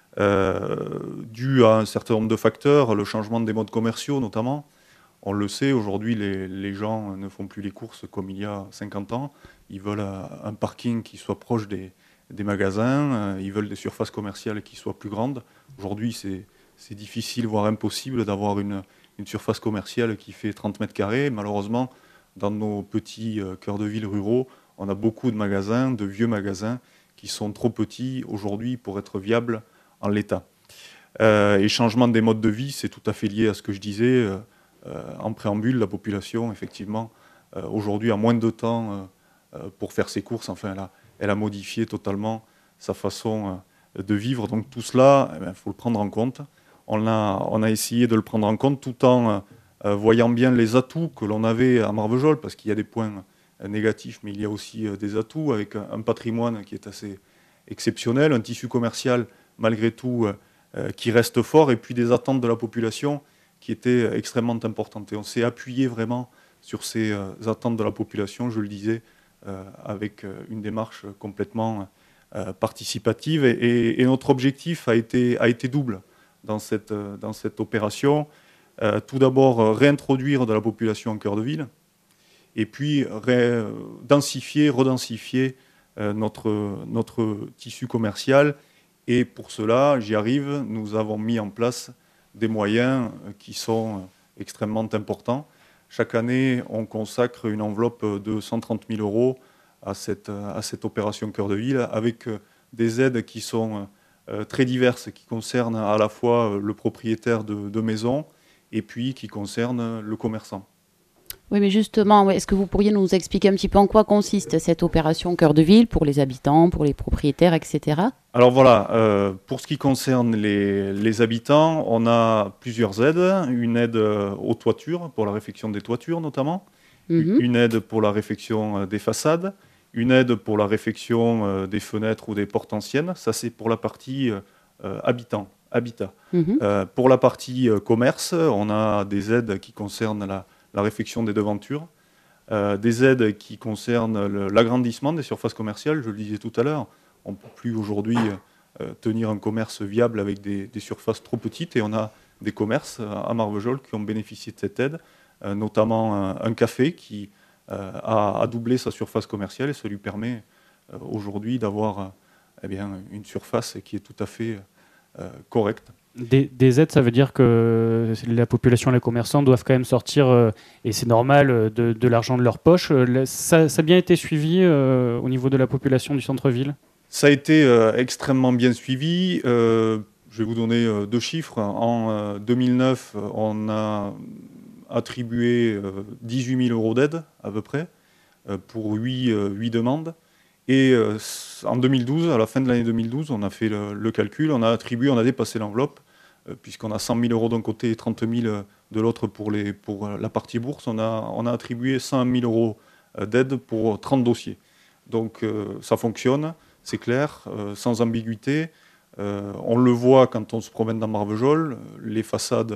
Euh, dû à un certain nombre de facteurs, le changement des modes commerciaux notamment. On le sait, aujourd'hui, les, les gens ne font plus les courses comme il y a cinquante ans. Ils veulent un parking qui soit proche des, des magasins, ils veulent des surfaces commerciales qui soient plus grandes. Aujourd'hui, c'est, c'est difficile, voire impossible, d'avoir une, une surface commerciale qui fait trente mètres carrés. Malheureusement, dans nos petits euh, cœurs de ville ruraux, on a beaucoup de magasins, de vieux magasins, qui sont trop petits aujourd'hui pour être viables en l'état. Euh, et changement des modes de vie, c'est tout à fait lié à ce que je disais. Euh, euh, en préambule, la population, effectivement, euh, aujourd'hui a moins de temps euh, pour faire ses courses. Enfin, elle a, elle a modifié totalement sa façon euh, de vivre. Donc tout cela, il eh faut le prendre en compte. On a, on a essayé de le prendre en compte tout en euh, voyant bien les atouts que l'on avait à Marvejols, parce qu'il y a des points euh, négatifs, mais il y a aussi euh, des atouts, avec un, un patrimoine qui est assez exceptionnel, un tissu commercial malgré tout, euh, qui reste fort, et puis des attentes de la population qui étaient extrêmement importantes. Et on s'est appuyé vraiment sur ces euh, attentes de la population, je le disais, euh, avec euh, une démarche complètement euh, participative. Et, et, et notre objectif a été, a été double dans cette, euh, dans cette opération. Euh, tout d'abord, euh, réintroduire de la population en cœur de ville, et puis ré, densifier, redensifier euh, notre, notre tissu commercial. Et pour cela, j'y arrive, nous avons mis en place des moyens qui sont extrêmement importants. Chaque année, on consacre une enveloppe de cent trente mille euros à cette, à cette opération Cœur de Ville, avec des aides qui sont très diverses, qui concernent à la fois le propriétaire de, de maison et puis qui concernent le commerçant. Oui, mais justement, est-ce que vous pourriez nous expliquer un petit peu en quoi consiste cette opération Cœur de Ville pour les habitants, pour les propriétaires, et cetera. Alors voilà, euh, pour ce qui concerne les, les habitants, on a plusieurs aides. Une aide aux toitures, pour la réfection des toitures notamment. Mm-hmm. Une aide pour la réfection des façades. Une aide pour la réfection des fenêtres ou des portes anciennes. Ça, c'est pour la partie euh, habitant, habitat. Mm-hmm. Euh, pour la partie euh, commerce, on a des aides qui concernent la la réfection des devantures, euh, des aides qui concernent le, l'agrandissement des surfaces commerciales. Je le disais tout à l'heure, on ne peut plus aujourd'hui euh, tenir un commerce viable avec des, des surfaces trop petites, et on a des commerces à Marvejols qui ont bénéficié de cette aide, euh, notamment un, un café qui euh, a, a doublé sa surface commerciale, et ça lui permet euh, aujourd'hui d'avoir euh, eh bien, une surface qui est tout à fait euh, correcte. Des, des aides, ça veut dire que la population et les commerçants doivent quand même sortir, euh, et c'est normal, de, de l'argent de leur poche. Ça, ça a bien été suivi euh, au niveau de la population du centre-ville ? Ça a été euh, extrêmement bien suivi. Euh, je vais vous donner euh, deux chiffres. En euh, deux mille neuf, on a attribué euh, dix-huit mille euros d'aide à peu près euh, pour huit, euh, huit demandes. Et euh, en deux mille douze, à la fin de l'année deux mille douze, on a fait le, le calcul, on a attribué, on a dépassé l'enveloppe, euh, puisqu'on a cent mille euros d'un côté et trente mille de l'autre pour, les, pour la partie bourse. On a, on a attribué cent un mille euros d'aide pour trente dossiers. Donc euh, ça fonctionne, c'est clair, euh, sans ambiguïté. Euh, on le voit quand on se promène dans Marvejols, les façades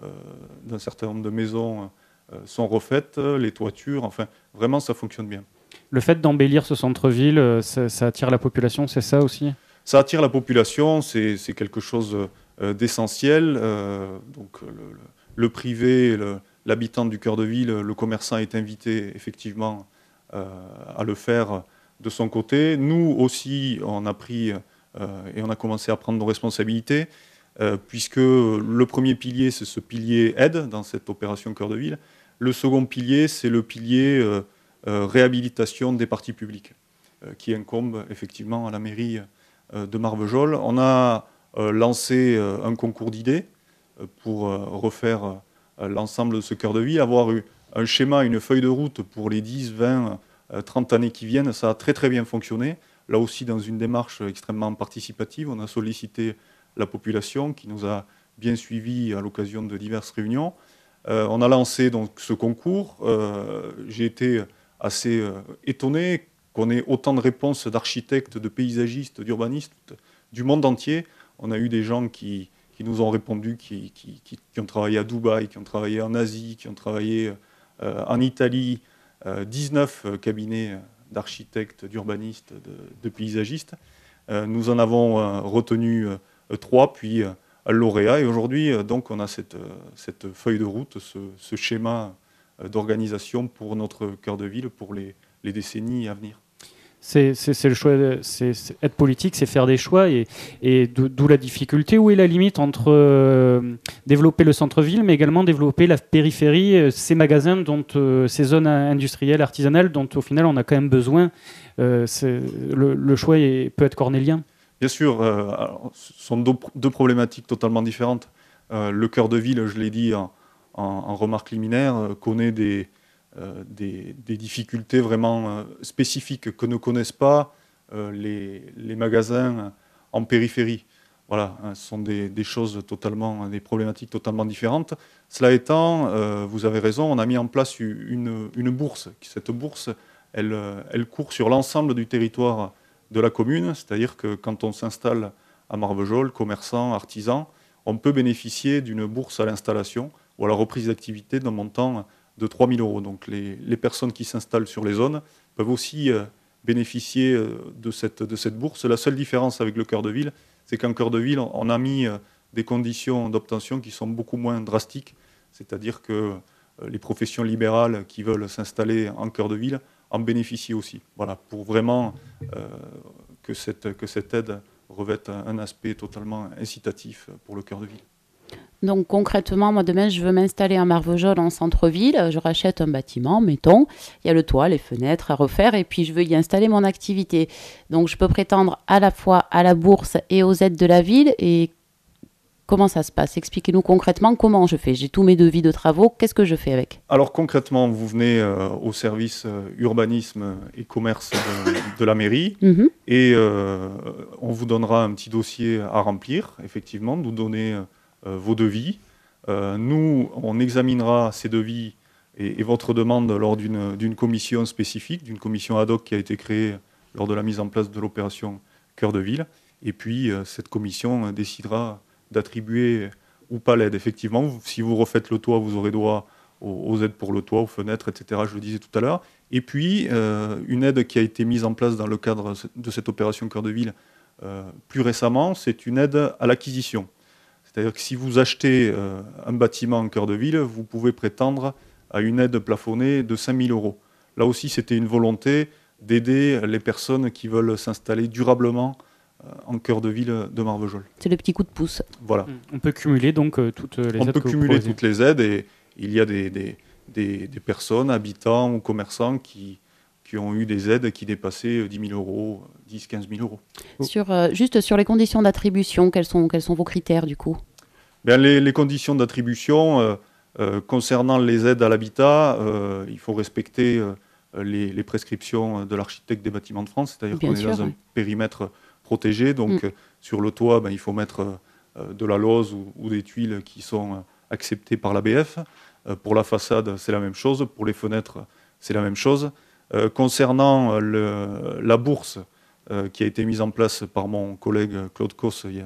euh, d'un certain nombre de maisons euh, sont refaites, les toitures, enfin, vraiment, ça fonctionne bien. Le fait d'embellir ce centre-ville, euh, ça, ça attire la population, c'est ça aussi? Ça attire la population, c'est c'est quelque chose euh, d'essentiel. Euh, donc, le, le, le privé, le, l'habitant du cœur de ville, le commerçant est invité effectivement euh, à le faire de son côté. Nous aussi, on a pris euh, et on a commencé à prendre nos responsabilités, euh, puisque le premier pilier, c'est ce pilier aide dans cette opération cœur de ville. Le second pilier, c'est le pilier euh, euh, réhabilitation des parties publiques, euh, qui incombe effectivement à la mairie euh, de Marvejols. On a euh, lancé euh, un concours d'idées euh, pour euh, refaire euh, l'ensemble de ce cœur de ville, avoir eu un schéma, une feuille de route pour les dix, vingt, trente années qui viennent. Ça a très très bien fonctionné. Là aussi, dans une démarche extrêmement participative, on a sollicité la population qui nous a bien suivis à l'occasion de diverses réunions. Euh, on a lancé donc ce concours. Euh, j'ai été assez euh, étonné qu'on ait autant de réponses d'architectes, de paysagistes, d'urbanistes du monde entier. On a eu des gens qui, qui nous ont répondu, qui, qui, qui, qui ont travaillé à Dubaï, qui ont travaillé en Asie, qui ont travaillé euh, en Italie, euh, dix-neuf cabinets d'architectes, d'urbanistes, de, de paysagistes. Euh, nous en avons euh, retenu euh, trois, puis euh, un lauréat. Et aujourd'hui, euh, donc, on a cette, euh, cette feuille de route, ce, ce schéma euh, d'organisation pour notre cœur de ville pour les, les décennies à venir. C'est, c'est, c'est le choix, c'est, c'est être politique, c'est faire des choix, et, et d'où la difficulté. Où est la limite entre euh, développer le centre-ville, mais également développer la périphérie, euh, ces magasins, dont, euh, ces zones industrielles, artisanales, dont au final on a quand même besoin. Euh, c'est, le, le choix est, peut être cornélien. Bien sûr, euh, alors, ce sont deux, deux problématiques totalement différentes. Euh, le cœur de ville, je l'ai dit en, en, en remarque liminaire, euh, connaît des Euh, des, des difficultés vraiment euh, spécifiques que ne connaissent pas euh, les, les magasins en périphérie. Voilà, hein, ce sont des, des choses totalement, des problématiques totalement différentes. Cela étant, euh, vous avez raison, on a mis en place une, une bourse. Cette bourse, elle, elle court sur l'ensemble du territoire de la commune, c'est-à-dire que quand on s'installe à Marvejols, commerçant, artisan, on peut bénéficier d'une bourse à l'installation ou à la reprise d'activité d'un montant de trois mille euros. Donc les, les personnes qui s'installent sur les zones peuvent aussi euh, bénéficier euh, de, cette, de cette bourse. La seule différence avec le cœur de ville, c'est qu'en cœur de ville, on a mis euh, des conditions d'obtention qui sont beaucoup moins drastiques. C'est-à-dire que euh, les professions libérales qui veulent s'installer en cœur de ville en bénéficient aussi. Voilà, pour vraiment euh, que, cette, que cette aide revête un, un aspect totalement incitatif pour le cœur de ville. Donc concrètement, moi demain, je veux m'installer à Marvejols en centre-ville. Je rachète un bâtiment, mettons. Il y a le toit, les fenêtres à refaire et puis je veux y installer mon activité. Donc je peux prétendre à la fois à la bourse et aux aides de la ville. Et comment ça se passe? Expliquez-nous concrètement comment je fais. J'ai tous mes devis de travaux. Qu'est-ce que je fais avec? Alors concrètement, vous venez euh, au service euh, urbanisme et commerce de, de la mairie mm-hmm. et euh, on vous donnera un petit dossier à remplir, effectivement, nous donner... Euh, Euh, vos devis. Euh, nous, on examinera ces devis et, et votre demande lors d'une, d'une commission spécifique, d'une commission ad hoc qui a été créée lors de la mise en place de l'opération Cœur de Ville. Et puis, euh, cette commission euh, décidera d'attribuer ou pas l'aide. Effectivement, vous, si vous refaites le toit, vous aurez droit aux, aux aides pour le toit, aux fenêtres, et cetera. Je le disais tout à l'heure. Et puis, euh, une aide qui a été mise en place dans le cadre de cette opération Cœur de Ville euh, plus récemment, c'est une aide à l'acquisition. C'est-à-dire que si vous achetez euh, un bâtiment en cœur de ville, vous pouvez prétendre à une aide plafonnée de cinq mille euros. Là aussi, c'était une volonté d'aider les personnes qui veulent s'installer durablement euh, en cœur de ville de Marvejols. C'est le petit coup de pouce. Voilà. On peut cumuler donc euh, toutes les On aides peut que cumuler vous toutes les aides et il y a des, des, des, des personnes, habitants ou commerçants qui... qui ont eu des aides qui dépassaient dix mille euros, dix à quinze mille euros. Sur, euh, juste sur les conditions d'attribution, quels sont, quels sont vos critères du coup? Bien, les, les conditions d'attribution, euh, euh, concernant les aides à l'habitat, euh, il faut respecter euh, les, les prescriptions de l'architecte des bâtiments de France, c'est-à-dire Bien qu'on sûr, est dans oui. un périmètre protégé, donc mm. euh, sur le toit, ben, il faut mettre euh, de la lauze ou, ou des tuiles qui sont euh, acceptées par l'A B F. Euh, pour la façade, c'est la même chose, pour les fenêtres, c'est la même chose. Euh, concernant le, la bourse euh, qui a été mise en place par mon collègue Claude Cos il y a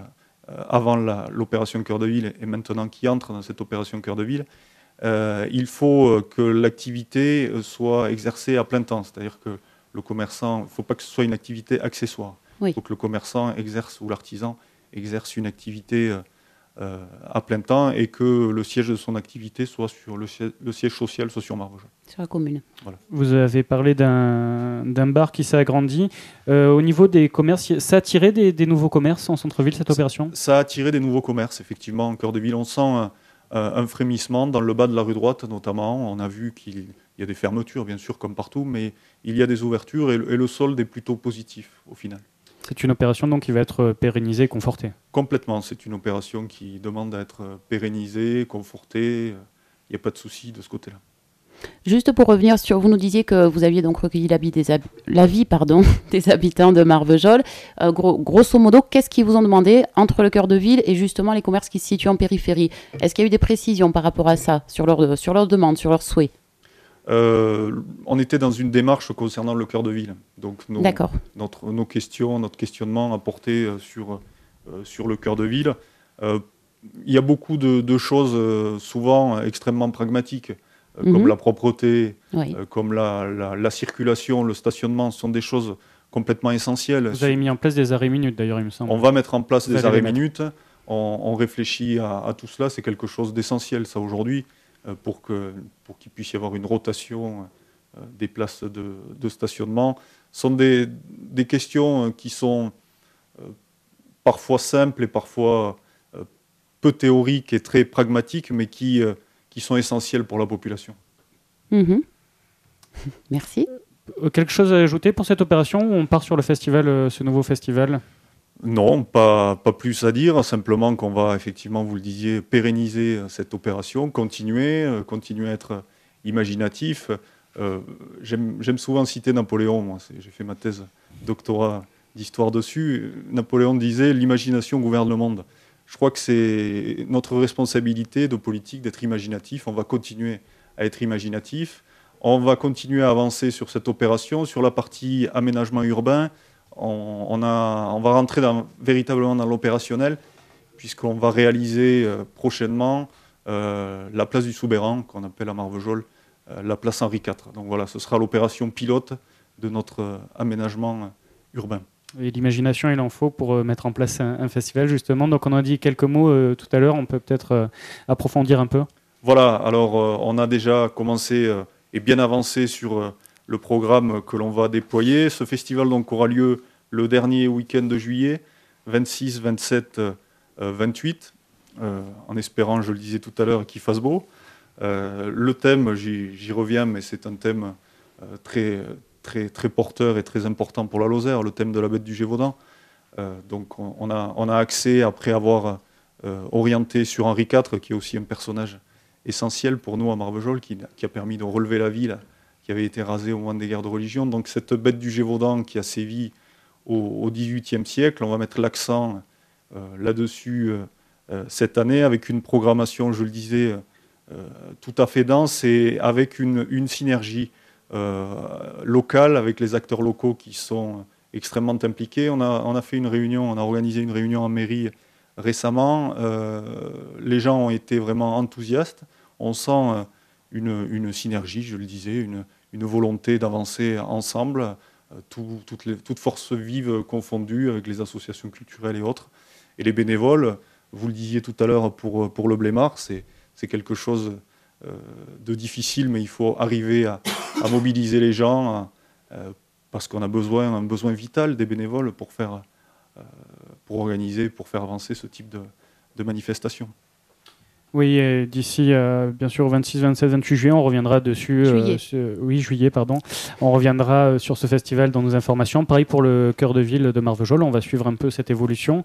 euh, avant la, l'opération Cœur de Ville et maintenant qui entre dans cette opération Cœur de Ville, euh, il faut euh, que l'activité soit exercée à plein temps. C'est-à-dire que le commerçant, il ne faut pas que ce soit une activité accessoire. Il Oui. faut que le commerçant exerce ou l'artisan exerce une activité euh, euh, à plein temps et que le siège de son activité soit sur le siège, le siège social, soit sur Marvejols. Sur la commune. Voilà. Vous avez parlé d'un, d'un bar qui s'est agrandi. Euh, au niveau des commerces, ça a attiré des, des nouveaux commerces en centre-ville, cette opération ? Ça a attiré des nouveaux commerces, effectivement. En cœur de ville, on sent un, un frémissement dans le bas de la rue droite, notamment. On a vu qu'il y a des fermetures, bien sûr, comme partout, mais il y a des ouvertures et le, et le solde est plutôt positif, au final. C'est une opération donc qui va être pérennisée et confortée. Complètement, c'est une opération qui demande à être pérennisée, confortée. Il n'y a pas de souci de ce côté-là. Juste pour revenir sur, vous nous disiez que vous aviez donc recueilli l'avis des, hab- l'avis, pardon, des habitants de Marvejols. Euh, gros, grosso modo, qu'est-ce qu'ils vous ont demandé entre le cœur de ville et justement les commerces qui se situent en périphérie ? Est-ce qu'il y a eu des précisions par rapport à ça, sur leur, sur leur demande, sur leurs souhaits ? Euh, on était dans une démarche concernant le cœur de ville. Donc nos, D'accord. notre, nos questions, notre questionnement a porté sur, euh, sur le cœur de ville. Euh, il y a beaucoup de, de choses euh, souvent extrêmement pragmatiques, euh, Mhm. comme la propreté, Oui. euh, comme la, la, la circulation, le stationnement, ce sont des choses complètement essentielles. Vous avez mis en place des arrêts minutes d'ailleurs, il me semble. On va mettre en place Vous des allez arrêts les mettre. minutes, on, on réfléchit à, à tout cela, c'est quelque chose d'essentiel ça aujourd'hui, euh, pour, que, pour qu'il puisse y avoir une rotation euh, des places de, de stationnement. Ce sont des, des questions qui sont euh, parfois simples et parfois euh, peu théoriques et très pragmatiques, mais qui, euh, qui sont essentielles pour la population. Mhm. Merci. Euh, Quelque chose à ajouter pour cette opération ou on part sur le festival, euh, ce nouveau festival ? Non, pas, pas plus à dire, simplement qu'on va effectivement, vous le disiez, pérenniser cette opération, continuer, euh, continuer à être imaginatif. Euh, j'aime, j'aime souvent citer Napoléon, moi, c'est- j'ai fait ma thèse doctorat d'histoire dessus. Napoléon disait « l'imagination gouverne le monde ». Je crois que c'est notre responsabilité de politique d'être imaginatif, on va continuer à être imaginatif, on va continuer à avancer sur cette opération, sur la partie aménagement urbain. On, on, a, on va rentrer dans, véritablement dans l'opérationnel, puisqu'on va réaliser euh, prochainement euh, la place du Soubéran, qu'on appelle à Marvejols euh, la place Henri quatre. Donc voilà, ce sera l'opération pilote de notre euh, aménagement euh, urbain. Et l'imagination, il en faut pour euh, mettre en place un, un festival, justement. Donc on a dit quelques mots euh, tout à l'heure, on peut peut-être euh, approfondir un peu. Voilà, alors euh, on a déjà commencé euh, et bien avancé sur euh, le programme que l'on va déployer. Ce festival donc aura lieu le dernier week-end de juillet, vingt-six, vingt-sept, vingt-huit, euh, en espérant, je le disais tout à l'heure, qu'il fasse beau. Euh, le thème, j'y, j'y reviens, mais c'est un thème euh, très, très, très porteur et très important pour la Lozère, le thème de la bête du Gévaudan. Euh, donc on, on, a, on a accès, après avoir euh, orienté sur Henri quatre, qui est aussi un personnage essentiel pour nous à Marvejols, qui, qui a permis de relever la ville, qui avait été rasée au moment des guerres de religion. Donc cette bête du Gévaudan qui a sévi au, au dix-huitième siècle, on va mettre l'accent euh, là-dessus euh, euh, cette année, avec une programmation, je le disais, euh, tout à fait dense et avec une, une synergie euh, locale avec les acteurs locaux qui sont extrêmement impliqués. On a, on a fait une réunion, on a organisé une réunion en mairie récemment. Euh, les gens ont été vraiment enthousiastes. On sent euh, une, une synergie, je le disais, une, une volonté d'avancer ensemble, euh, tout, toutes, les, toutes forces vives confondues avec les associations culturelles et autres. Et les bénévoles, vous le disiez tout à l'heure pour, pour le Blémard, c'est, c'est quelque chose euh, de difficile, mais il faut arriver à, à mobiliser les gens, à, euh, parce qu'on a besoin, un besoin vital des bénévoles pour, faire, euh, pour organiser, pour faire avancer ce type de, de manifestation. Oui, et d'ici euh, bien sûr au vingt-six, vingt-sept, vingt-huit juillet, on reviendra dessus. Juillet. Euh, ce- oui, juillet, pardon. On reviendra euh, sur ce festival dans nos informations. Pareil pour le cœur de ville de Marvejols, on va suivre un peu cette évolution.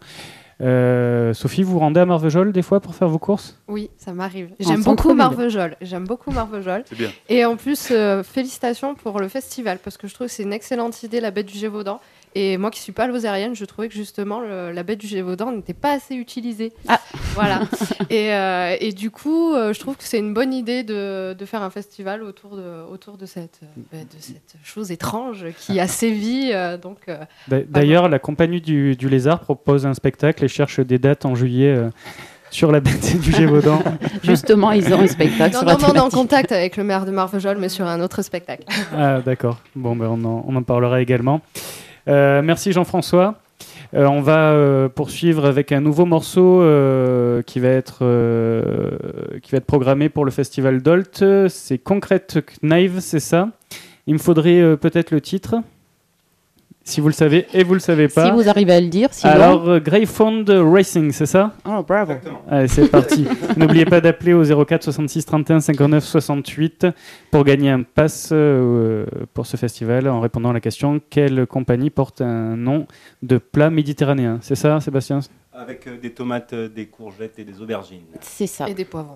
Euh, Sophie, vous vous rendez à Marvejols des fois pour faire vos courses ? Oui, ça m'arrive. En J'aime beaucoup centre-ville. Marvejols. J'aime beaucoup Marvejols. C'est bien. Et en plus, euh, félicitations pour le festival, parce que je trouve que c'est une excellente idée, la bête du Gévaudan. Et moi qui suis pas lozérienne, je trouvais que justement le- la baie du Gévaudan n'était pas assez utilisée. Ah. Voilà. et, euh, et du coup, euh, je trouve que c'est une bonne idée de, de faire un festival autour de, autour de, cette, euh, bah, de cette chose étrange qui a sévi. euh, donc, euh, D'a- D'ailleurs, la compagnie du, du Lézard propose un spectacle et cherche des dates en juillet euh, sur la bête du Gévaudan. Justement, ils ont un spectacle non, sur non, la non, on est en thématique. contact avec le maire de Marvejols, mais sur un autre spectacle. Ah, d'accord. Bon, ben, on, en, on en parlera également. Euh, merci Jean-François. Euh, on va euh, poursuivre avec un nouveau morceau euh, qui va être euh, qui va être programmé pour le festival Dolt. C'est Concrete Knife, c'est ça. Il me faudrait euh, peut-être le titre, si vous le savez et vous le savez pas. Si vous arrivez à le dire, sinon... Alors, euh, Greyhound Racing, c'est ça? Oh, bravo. Allez, c'est parti. N'oubliez pas d'appeler au zéro quatre soixante-six trente et un cinquante-neuf soixante-huit pour gagner un pass euh, pour ce festival en répondant à la question quelle compagnie porte un nom de plat méditerranéen? C'est ça, Sébastien? Avec euh, des tomates, euh, des courgettes et des aubergines. C'est ça. Et des poivrons.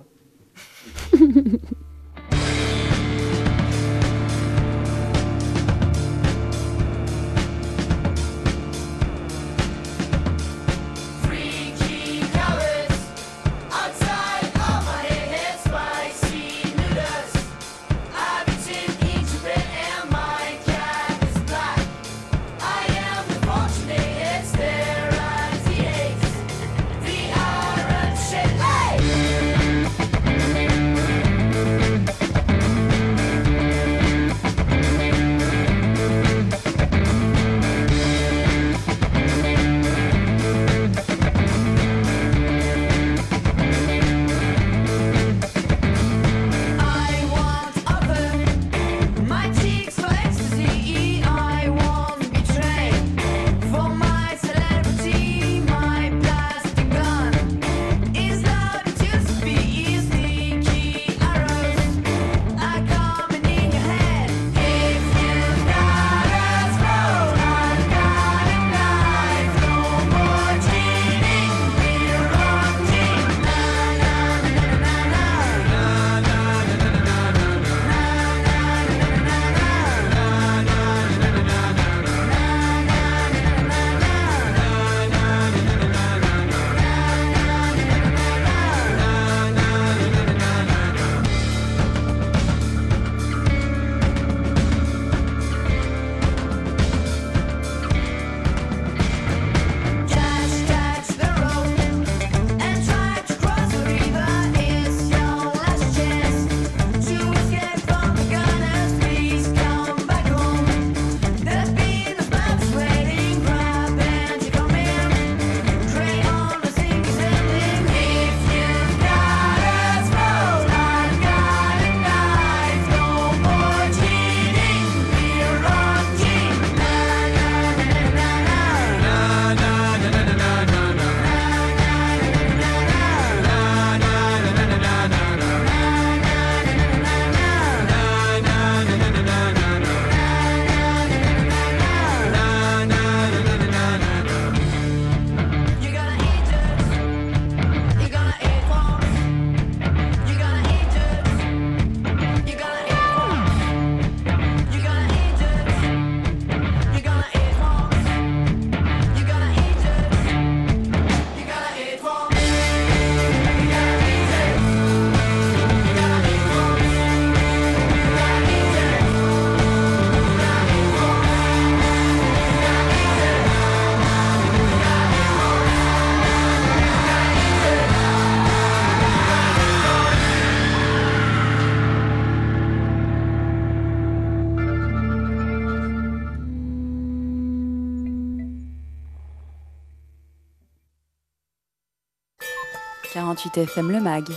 quarante-huit F M Le Mag.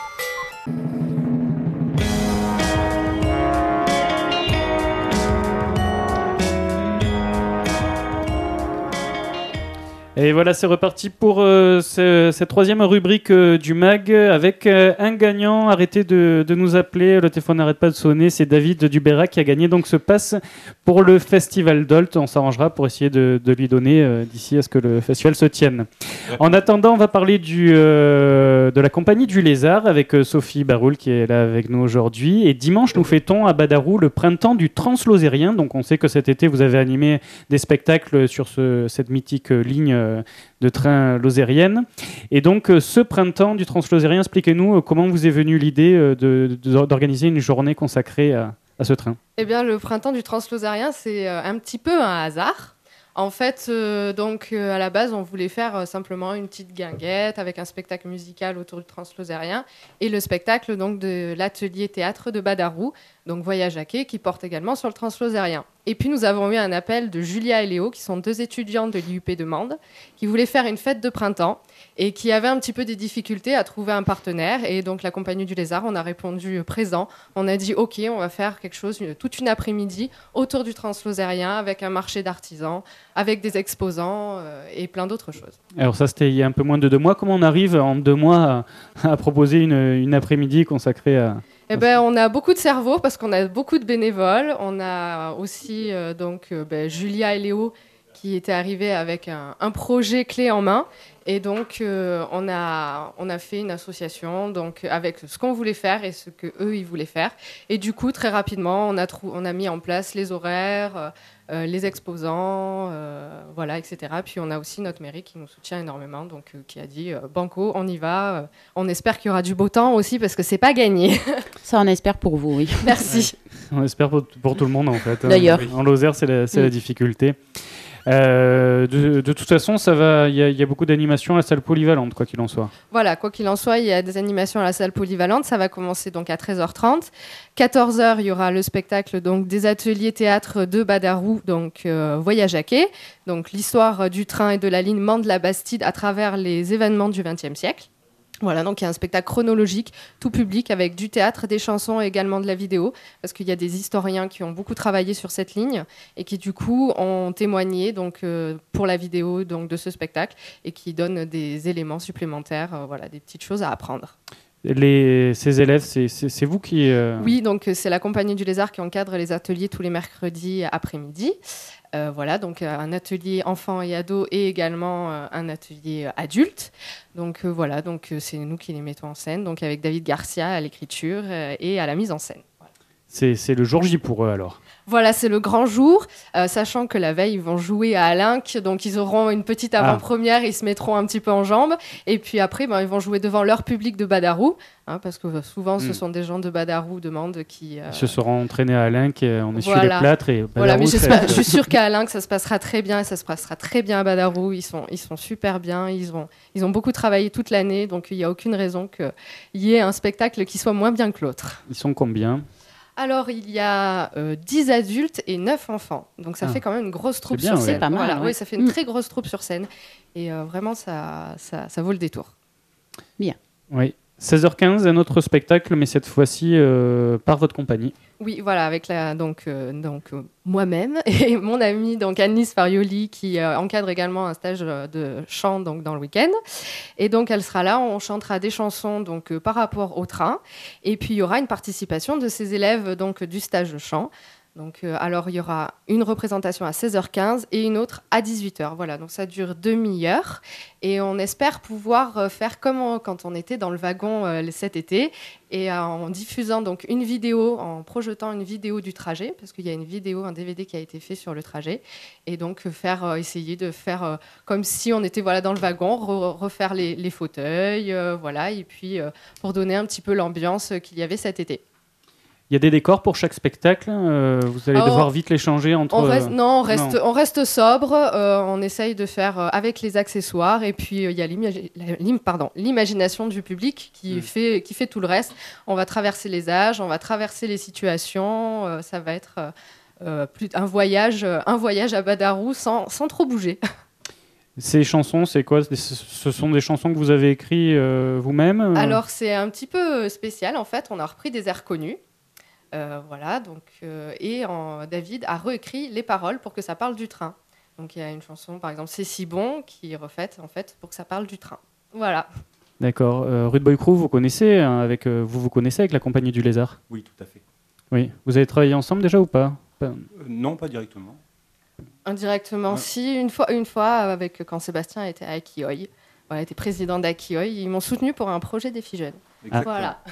Et voilà, c'est reparti pour euh, ce- cette troisième rubrique euh, du mag avec euh, un gagnant. Arrêtez de, de nous appeler, le téléphone n'arrête pas de sonner. C'est David Dubéra qui a gagné donc ce pass pour le festival Dolt. On s'arrangera pour essayer de, de lui donner euh, d'ici à ce que le festival se tienne. En attendant, on va parler du, euh, euh, de la compagnie du Lézard avec euh, Sophie Baroul qui est là avec nous aujourd'hui. Et dimanche, nous fêtons à Badarou le printemps du translozérien. Donc on sait que cet été, vous avez animé des spectacles sur ce, cette mythique euh, ligne euh, de train lozérienne. Et donc euh, ce printemps du translozérien, expliquez-nous euh, comment vous est venue l'idée euh, de, de, d'organiser une journée consacrée à, à ce train. Eh bien, le printemps du translozérien, c'est euh, un petit peu un hasard. En fait, euh, donc, euh, à la base, on voulait faire euh, simplement une petite guinguette avec un spectacle musical autour du translozérien et le spectacle donc, de l'atelier théâtre de Badarou, donc Voyage à quai, qui porte également sur le translozérien. Et puis, nous avons eu un appel de Julia et Léo, qui sont deux étudiantes de l'I U P de Mende, qui voulaient faire une fête de printemps et qui avaient un petit peu des difficultés à trouver un partenaire. Et donc, la Compagnie du Lézard, on a répondu euh, présent. On a dit, OK, on va faire quelque chose, une, toute une après-midi autour du translozérien avec un marché d'artisans, avec des exposants euh, et plein d'autres choses. Alors ça, c'était il y a un peu moins de deux mois. Comment on arrive en deux mois à, à proposer une, une après-midi consacrée à... Eh ben, on a beaucoup de cerveaux parce qu'on a beaucoup de bénévoles. On a aussi euh, donc, euh, ben, Julia et Léo qui étaient arrivés avec un, un projet clé en main. Et donc, euh, on, a, on a fait une association donc, avec ce qu'on voulait faire et ce qu'eux, ils voulaient faire. Et du coup, très rapidement, on a, trou- on a mis en place les horaires, euh, les exposants, euh, voilà, et cetera. Puis, on a aussi notre mairie qui nous soutient énormément, donc euh, qui a dit euh, « Banco, on y va euh, ». On espère qu'il y aura du beau temps aussi, parce que c'est pas gagné. Ça, on espère pour vous, oui. Merci. Ouais. On espère pour, pour tout le monde, en fait. D'ailleurs. En Lozère, c'est la, c'est Mm. la difficulté. Euh, de, de toute façon, ça va. Il y, y a beaucoup d'animations à la salle polyvalente, quoi qu'il en soit. Voilà, quoi qu'il en soit, il y a des animations à la salle polyvalente. Ça va commencer donc à treize heures trente. quatorze heures, il y aura le spectacle donc, des ateliers théâtre de Badarou, donc euh, Voyage à quai. Donc l'histoire du train et de la ligne Mende-la-Bastide à travers les événements du vingtième siècle. Voilà, donc il y a un spectacle chronologique, tout public, avec du théâtre, des chansons et également de la vidéo, parce qu'il y a des historiens qui ont beaucoup travaillé sur cette ligne et qui, du coup, ont témoigné donc, euh, pour la vidéo donc, de ce spectacle et qui donnent des éléments supplémentaires, euh, voilà, des petites choses à apprendre. Les, ces élèves, c'est, c'est, c'est vous qui... euh, Oui, donc euh, c'est la Compagnie du Lézard qui encadre les ateliers tous les mercredis après-midi. Euh, voilà, donc euh, un atelier enfants et ados et également euh, un atelier euh, adulte. Donc euh, voilà, donc euh, c'est nous qui les mettons en scène, donc avec David Garcia à l'écriture euh, et à la mise en scène. Voilà. C'est, c'est le jour J pour eux, alors. Voilà, c'est le grand jour, euh, sachant que la veille, ils vont jouer à Alinck, donc ils auront une petite avant-première, ils se mettront un petit peu en jambes, et puis après, ben, ils vont jouer devant leur public de Badarou, hein, parce que souvent, ce Mm. sont des gens de Badarou, de Mende, qui... euh, Ils se seront entraînés à Alinck, et on essuie voilà. les plâtres et... Voilà, mais Badarou, j'espère- c'est- je suis sûre qu'à Alinck, ça se passera très bien, et ça se passera très bien à Badarou, ils sont, ils sont super bien, ils ont, ils ont beaucoup travaillé toute l'année, donc il n'y a aucune raison qu'il y ait un spectacle qui soit moins bien que l'autre. Ils sont combien ? Alors, il y a euh, dix adultes et neuf enfants. Donc, ça Ah. fait quand même une grosse troupe C'est bien, sur ouais. scène. Pas mal, Voilà, ouais. oui, ça fait une Mm. très grosse troupe sur scène. Et euh, vraiment, ça, ça, ça vaut le détour. Oui. seize heures quinze, un autre spectacle, mais cette fois-ci euh, par votre compagnie. Oui, voilà, avec la, donc, euh, donc, euh, moi-même et mon amie donc, Annelise Farioli qui euh, encadre également un stage euh, de chant donc, dans le week-end. Et donc, elle sera là, on chantera des chansons donc, euh, par rapport au train. Et puis, il y aura une participation de ces élèves donc, du stage de chant. Donc, euh, alors, il y aura une représentation à seize heures quinze et une autre à dix-huit heures. Voilà, donc ça dure demi-heure. Et on espère pouvoir euh, faire comme on- quand on était dans le wagon euh, cet été, et euh, en diffusant donc une vidéo, en projetant une vidéo du trajet, parce qu'il y a une vidéo, un D V D qui a été fait sur le trajet, et donc euh, faire, euh, essayer de faire euh, comme si on était voilà, dans le wagon, re- refaire les, les fauteuils, euh, voilà, et puis euh, pour donner un petit peu l'ambiance qu'il y avait cet été. Il y a des décors pour chaque spectacle. euh, vous allez Oh, devoir vite les changer entre... On reste, non, on reste, non. on reste sobre, euh, on essaye de faire euh, avec les accessoires, et puis euh, il y a l'imagi- la- l'im- pardon, l'imagination du public qui, Mm. fait, qui fait tout le reste. On va traverser les âges, on va traverser les situations, euh, ça va être euh, euh, plus, un, voyage, euh, un voyage à Badarou sans, sans trop bouger. Ces chansons, c'est quoi ? Ce ce sont des chansons que vous avez écrites euh, vous-même euh Alors c'est un petit peu spécial, en fait, on a repris des airs connus. Euh, voilà, donc, euh, et en- David a réécrit les paroles pour que ça parle du train. Donc il y a une chanson, par exemple, C'est si bon, qui est refaite en fait pour que ça parle du train. Voilà. D'accord. Euh, Rude Boy Crew, vous connaissez hein, avec, euh, vous vous connaissez avec la Compagnie du Lézard ? Oui, tout à fait. Oui. Vous avez travaillé ensemble déjà ou pas ? Pas- Euh, non, pas directement. Indirectement, Ouais. si, une fois, une fois avec, quand Sébastien était à Kioï. voilà, étaient présidents d'Akioi. Ils m'ont soutenu pour un projet Défi Jeunes. Ah. Voilà.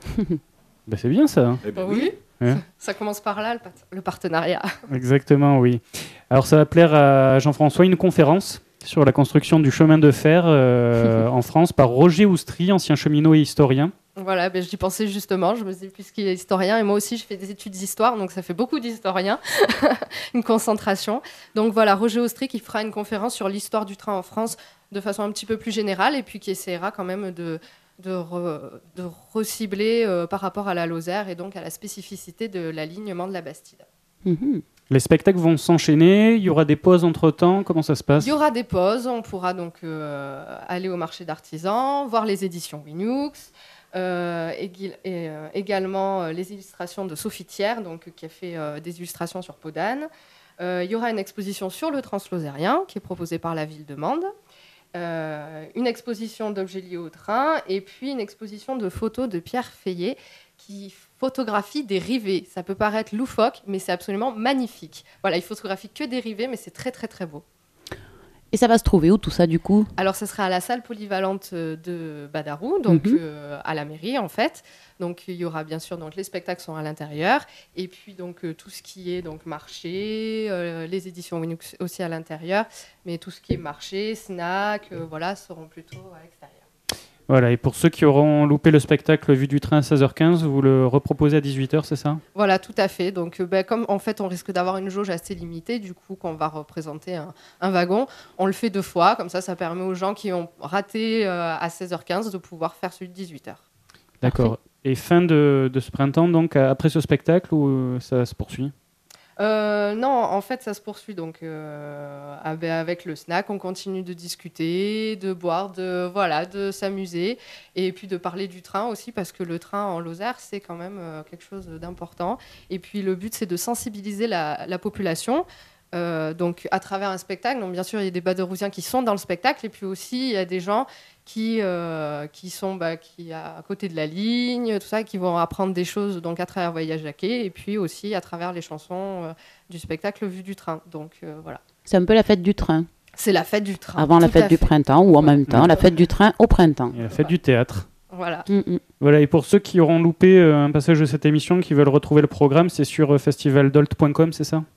Bah, c'est bien ça. Eh ben oui, Ouais. ça, ça commence par là, le, pat- le partenariat. Exactement, oui. Alors ça va plaire à Jean-François, une conférence sur la construction du chemin de fer euh, en France par Roger Oustry, ancien cheminot et historien. Voilà, ben, j'y pensais justement. Je me disais, puisqu'il est historien, et moi aussi, je fais des études d'histoire, donc ça fait beaucoup d'historiens, une concentration. Donc voilà, Roger Oustry qui fera une conférence sur l'histoire du train en France de façon un petit peu plus générale, et puis qui essaiera quand même de, de, re, de recibler euh, par rapport à la Lozère et donc à la spécificité de l'alignement de la Bastide. Mhm. Les spectacles vont s'enchaîner, il y aura des pauses entre-temps, comment ça se passe? Il y aura des pauses, on pourra donc euh, aller au marché d'artisans, voir les éditions Winux, euh, égil- et euh, également euh, les illustrations de Sophie Thiers, donc, qui a fait euh, des illustrations sur peau d'âne. Euh, il y aura une exposition sur le translozérien, qui est proposée par la ville de Mende. Euh, une exposition d'objets liés au train, et puis une exposition de photos de Pierre Feillet, qui photographie des rivets. Ça peut paraître loufoque, mais c'est absolument magnifique. Voilà, il photographie que des rivets, mais c'est très très très beau. Et ça va se trouver où tout ça du coup? Alors, ce sera à la salle polyvalente euh, de Badarou, donc Mhm. euh, à la mairie en fait. Donc, il y aura bien sûr, donc les spectacles sont à l'intérieur, et puis donc euh, tout ce qui est donc marché, euh, les éditions Winux aussi à l'intérieur, mais tout ce qui est marché, snack, euh, voilà, seront plutôt à l'extérieur. Voilà, et pour ceux qui auront loupé le spectacle Vue du train à seize heures quinze, vous le reproposez à dix-huit heures, c'est ça? Voilà, tout à fait. Donc, euh, ben, comme en fait, on risque d'avoir une jauge assez limitée, du coup, quand on va représenter un, un wagon, on le fait deux fois. Comme ça, ça permet aux gens qui ont raté euh, à seize heures quinze de pouvoir faire celui de dix-huit heures. D'accord. Et fin de, de ce printemps, donc, à- après ce spectacle, ou euh, ça se poursuit? Euh, non, en fait, ça se poursuit. Donc, euh, ah ben, avec le snack, on continue de discuter, de boire, de voilà, de s'amuser, et puis de parler du train aussi, parce que le train en Lozère, c'est quand même euh, quelque chose d'important. Et puis, le but, c'est de sensibiliser la, la population. Euh, donc, à travers un spectacle, donc bien sûr, il y a des Baderousiens qui sont dans le spectacle, et puis aussi, il y a des gens qui, euh, qui sont bah, qui, à côté de la ligne, tout ça, qui vont apprendre des choses donc, à travers Voyage Jacquet, et puis aussi à travers les chansons euh, du spectacle Vue du train. Donc, euh, voilà. C'est un peu la fête du train. C'est la fête du train. Avant la tout fête à du fait. printemps ou en même temps, la fête du train au printemps. Et la fête du théâtre. Voilà. Mm, mm. Voilà, et pour ceux qui auront loupé euh, un passage de cette émission, qui veulent retrouver le programme, c'est sur euh, festivaldolt point com, c'est ça?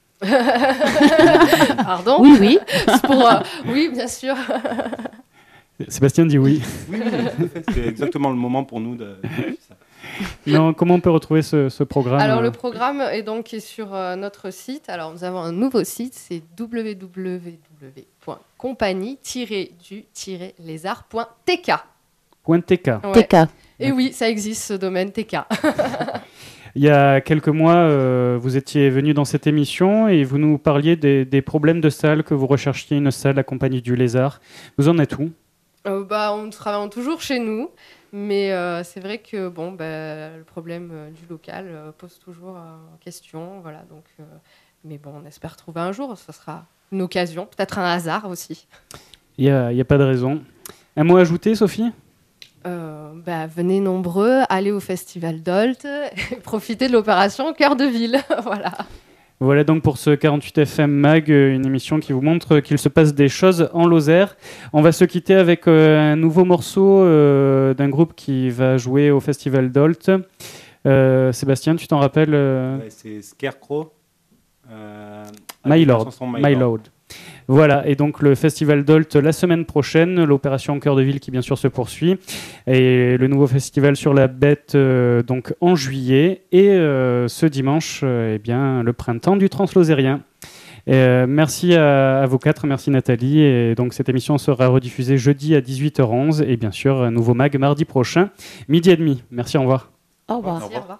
Pardon? Oui, oui. C'est pour, euh, oui, bien sûr. Sébastien dit oui. Oui, oui, tout à fait. C'est exactement le moment pour nous de de faire ça. Non, comment on peut retrouver ce, ce programme? Alors, euh, le programme est donc sur euh, notre site. Alors, nous avons un nouveau site, c'est w w w point compagnie tiret du tiret lézard point t k. Point T K. Ouais. T K. Et oui, ça existe ce domaine T K. Il y a quelques mois, euh, vous étiez venu dans cette émission et vous nous parliez des, des problèmes de salle, que vous recherchiez une salle à Compagnie du Lézard. Vous en êtes où? Euh, bah, on travaille toujours chez nous, mais euh, c'est vrai que bon, bah, le problème euh, du local euh, pose toujours euh, question. Voilà, donc, euh, mais bon, on espère trouver un jour. Ce sera une occasion, peut-être un hasard aussi. Il n'y a, il y a pas de raison. Un mot à ajouter, Sophie? Euh, bah, venez nombreux, allez au Festival Dolt, et profitez de l'opération Cœur de Ville. Voilà. Voilà donc pour ce quarante-huit F M Mag, euh, une émission qui vous montre qu'il se passe des choses en Lozère. On va se quitter avec euh, un nouveau morceau euh, d'un groupe qui va jouer au Festival Dolt. Euh, Sébastien, tu t'en rappelles euh, Ouais, c'est Scarecrow. Euh, My avec la Lord. chanson My Lord. Voilà, et donc le Festival Dolt la semaine prochaine, l'opération Cœur de Ville qui bien sûr se poursuit, et le nouveau festival sur la Bête euh, donc en juillet, et euh, ce dimanche, euh, eh bien, le printemps du translozérien. Et, euh, merci à, à vous quatre, merci Nathalie, et donc cette émission sera rediffusée jeudi à dix-huit heures onze, et bien sûr un nouveau mag mardi prochain, midi et demi. Merci, au revoir. Au revoir. Merci, au revoir.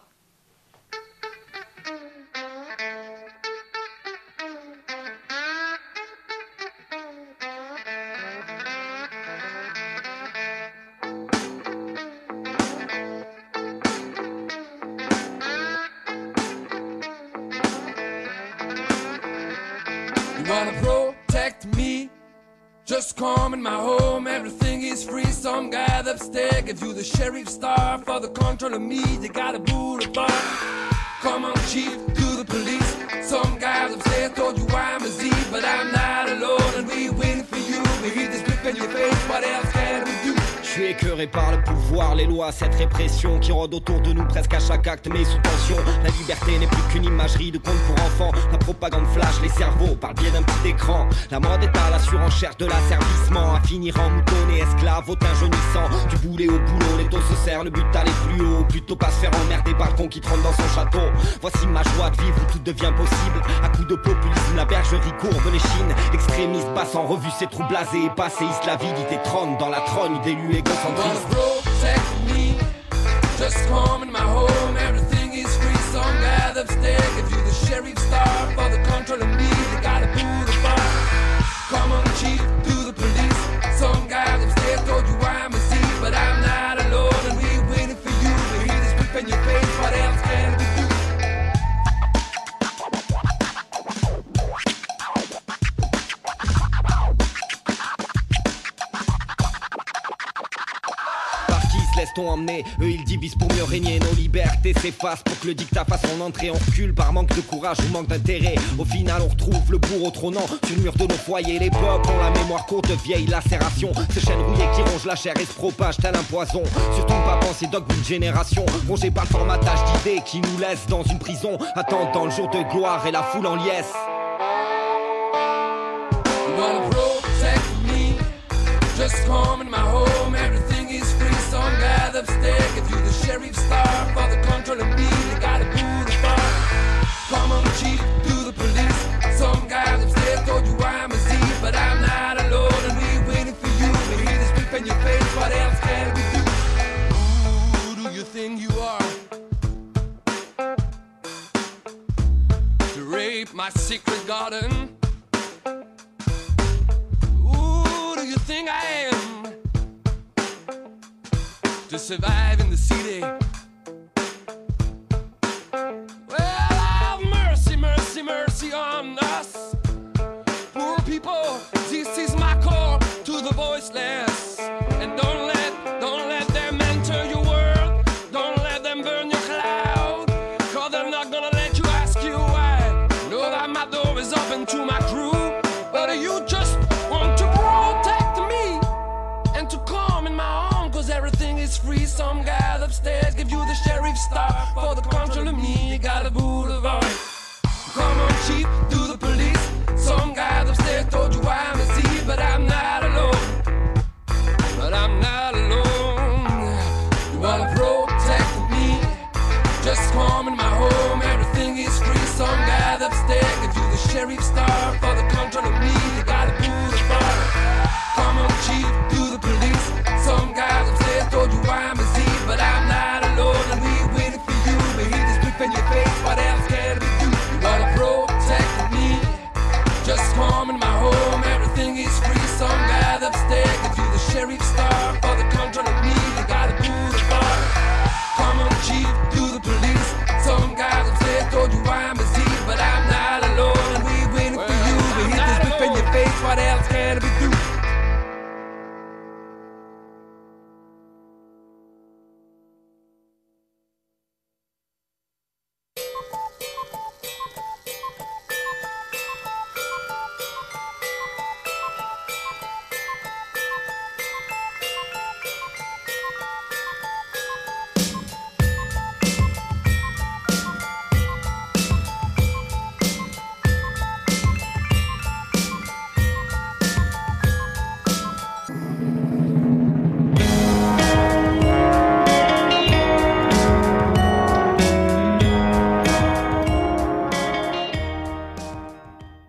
You wanna protect me? Just come in my home, everything is free. Some guy upstairs gives you the sheriff star for the control of me. They got a boulevard. Come on, chief, to the police. Some guys upstairs told you I'm a Z, but I'm not alone, and we waiting for you. We hit this whip in your face, what else? écœurés par le pouvoir, les lois, cette répression qui rôde autour de nous presque à chaque acte mais sous tension. La liberté n'est plus qu'une imagerie de conte pour enfants. La propagande flash les cerveaux par le biais d'un petit écran. La mode est à la surenchère de l'asservissement, à finir en moutonné, esclave au teint jaunissant. Du boulet au boulot, les taux se serrent, le but aller plus haut, plutôt pas se faire emmerder par le con qui trône dans son château. Voici ma joie de vivre où tout devient possible. À coup de populisme, la bergerie courbe les chines. Extrémistes passent en revue ses trous blasés et passéistes la vidité trône dans la trône d'élus égocentristes. Protect me, just come in my home, everything is free. Some guy upstairs give you the sheriff star for the control of me. They gotta pull the bar. Come on, chief, to the police. Some guy upstairs told you I'm a thief, but I'm not alone and we're waiting for you. We hear this whip in your face, what else can we do? Laisse-t-on emmener, eux ils divisent pour mieux régner. Nos libertés s'effacent pour que le dictat fasse son entrée. On recule par manque de courage ou manque d'intérêt. Au final on retrouve le bourreau trônant sur le mur de nos foyers. Les peuples ont la mémoire courte de vieilles lacérations. Ces chaînes rouillées qui rongent la chair et se propagent tel un poison. Surtout ne pas penser dogme d'une génération rongé par le formatage d'idées qui nous laisse dans une prison attendant le jour de gloire et la foule en liesse. You wanna protect me, just come in my home, everything is free. Some guy upstairs give you the sheriff star for the control of me. They gotta pull the bar. Come on, chief, to the police. Some guy upstairs told you I'm a thief, but I'm not alone and we're waiting for you. We hear this whip in your face, what else can we do? Who do you think you are to rape my secret garden? Who do you think I am to survive in the city? Well, have mercy, mercy, mercy on us, poor people. This is my call to the voiceless. And don't let, don't let them enter your world. Don't let them burn your cloud, cause they're not gonna let you ask you why. Know that my door is open to my crew, but you just want to protect me and to come in my home, cause everything is free. Some guy upstairs give you the sheriff star for the control of me. You got a boulevard. Come on, chief, to the police. Some guy upstairs told you I'm a thief, but I'm not alone. But I'm not alone. You wanna protect me, just come in my home, everything is free. Some guy upstairs give you the sheriff star for the control of me. You got a boulevard. Come on, chief, to the police. Some guy upstairs told you I'm a thief, but I'm not alone and we're waiting for you. We hear this whip in your face, what else can we do? You wanna protect me, just come in my home, everything is free. Some guy upstairs give you the sheriff's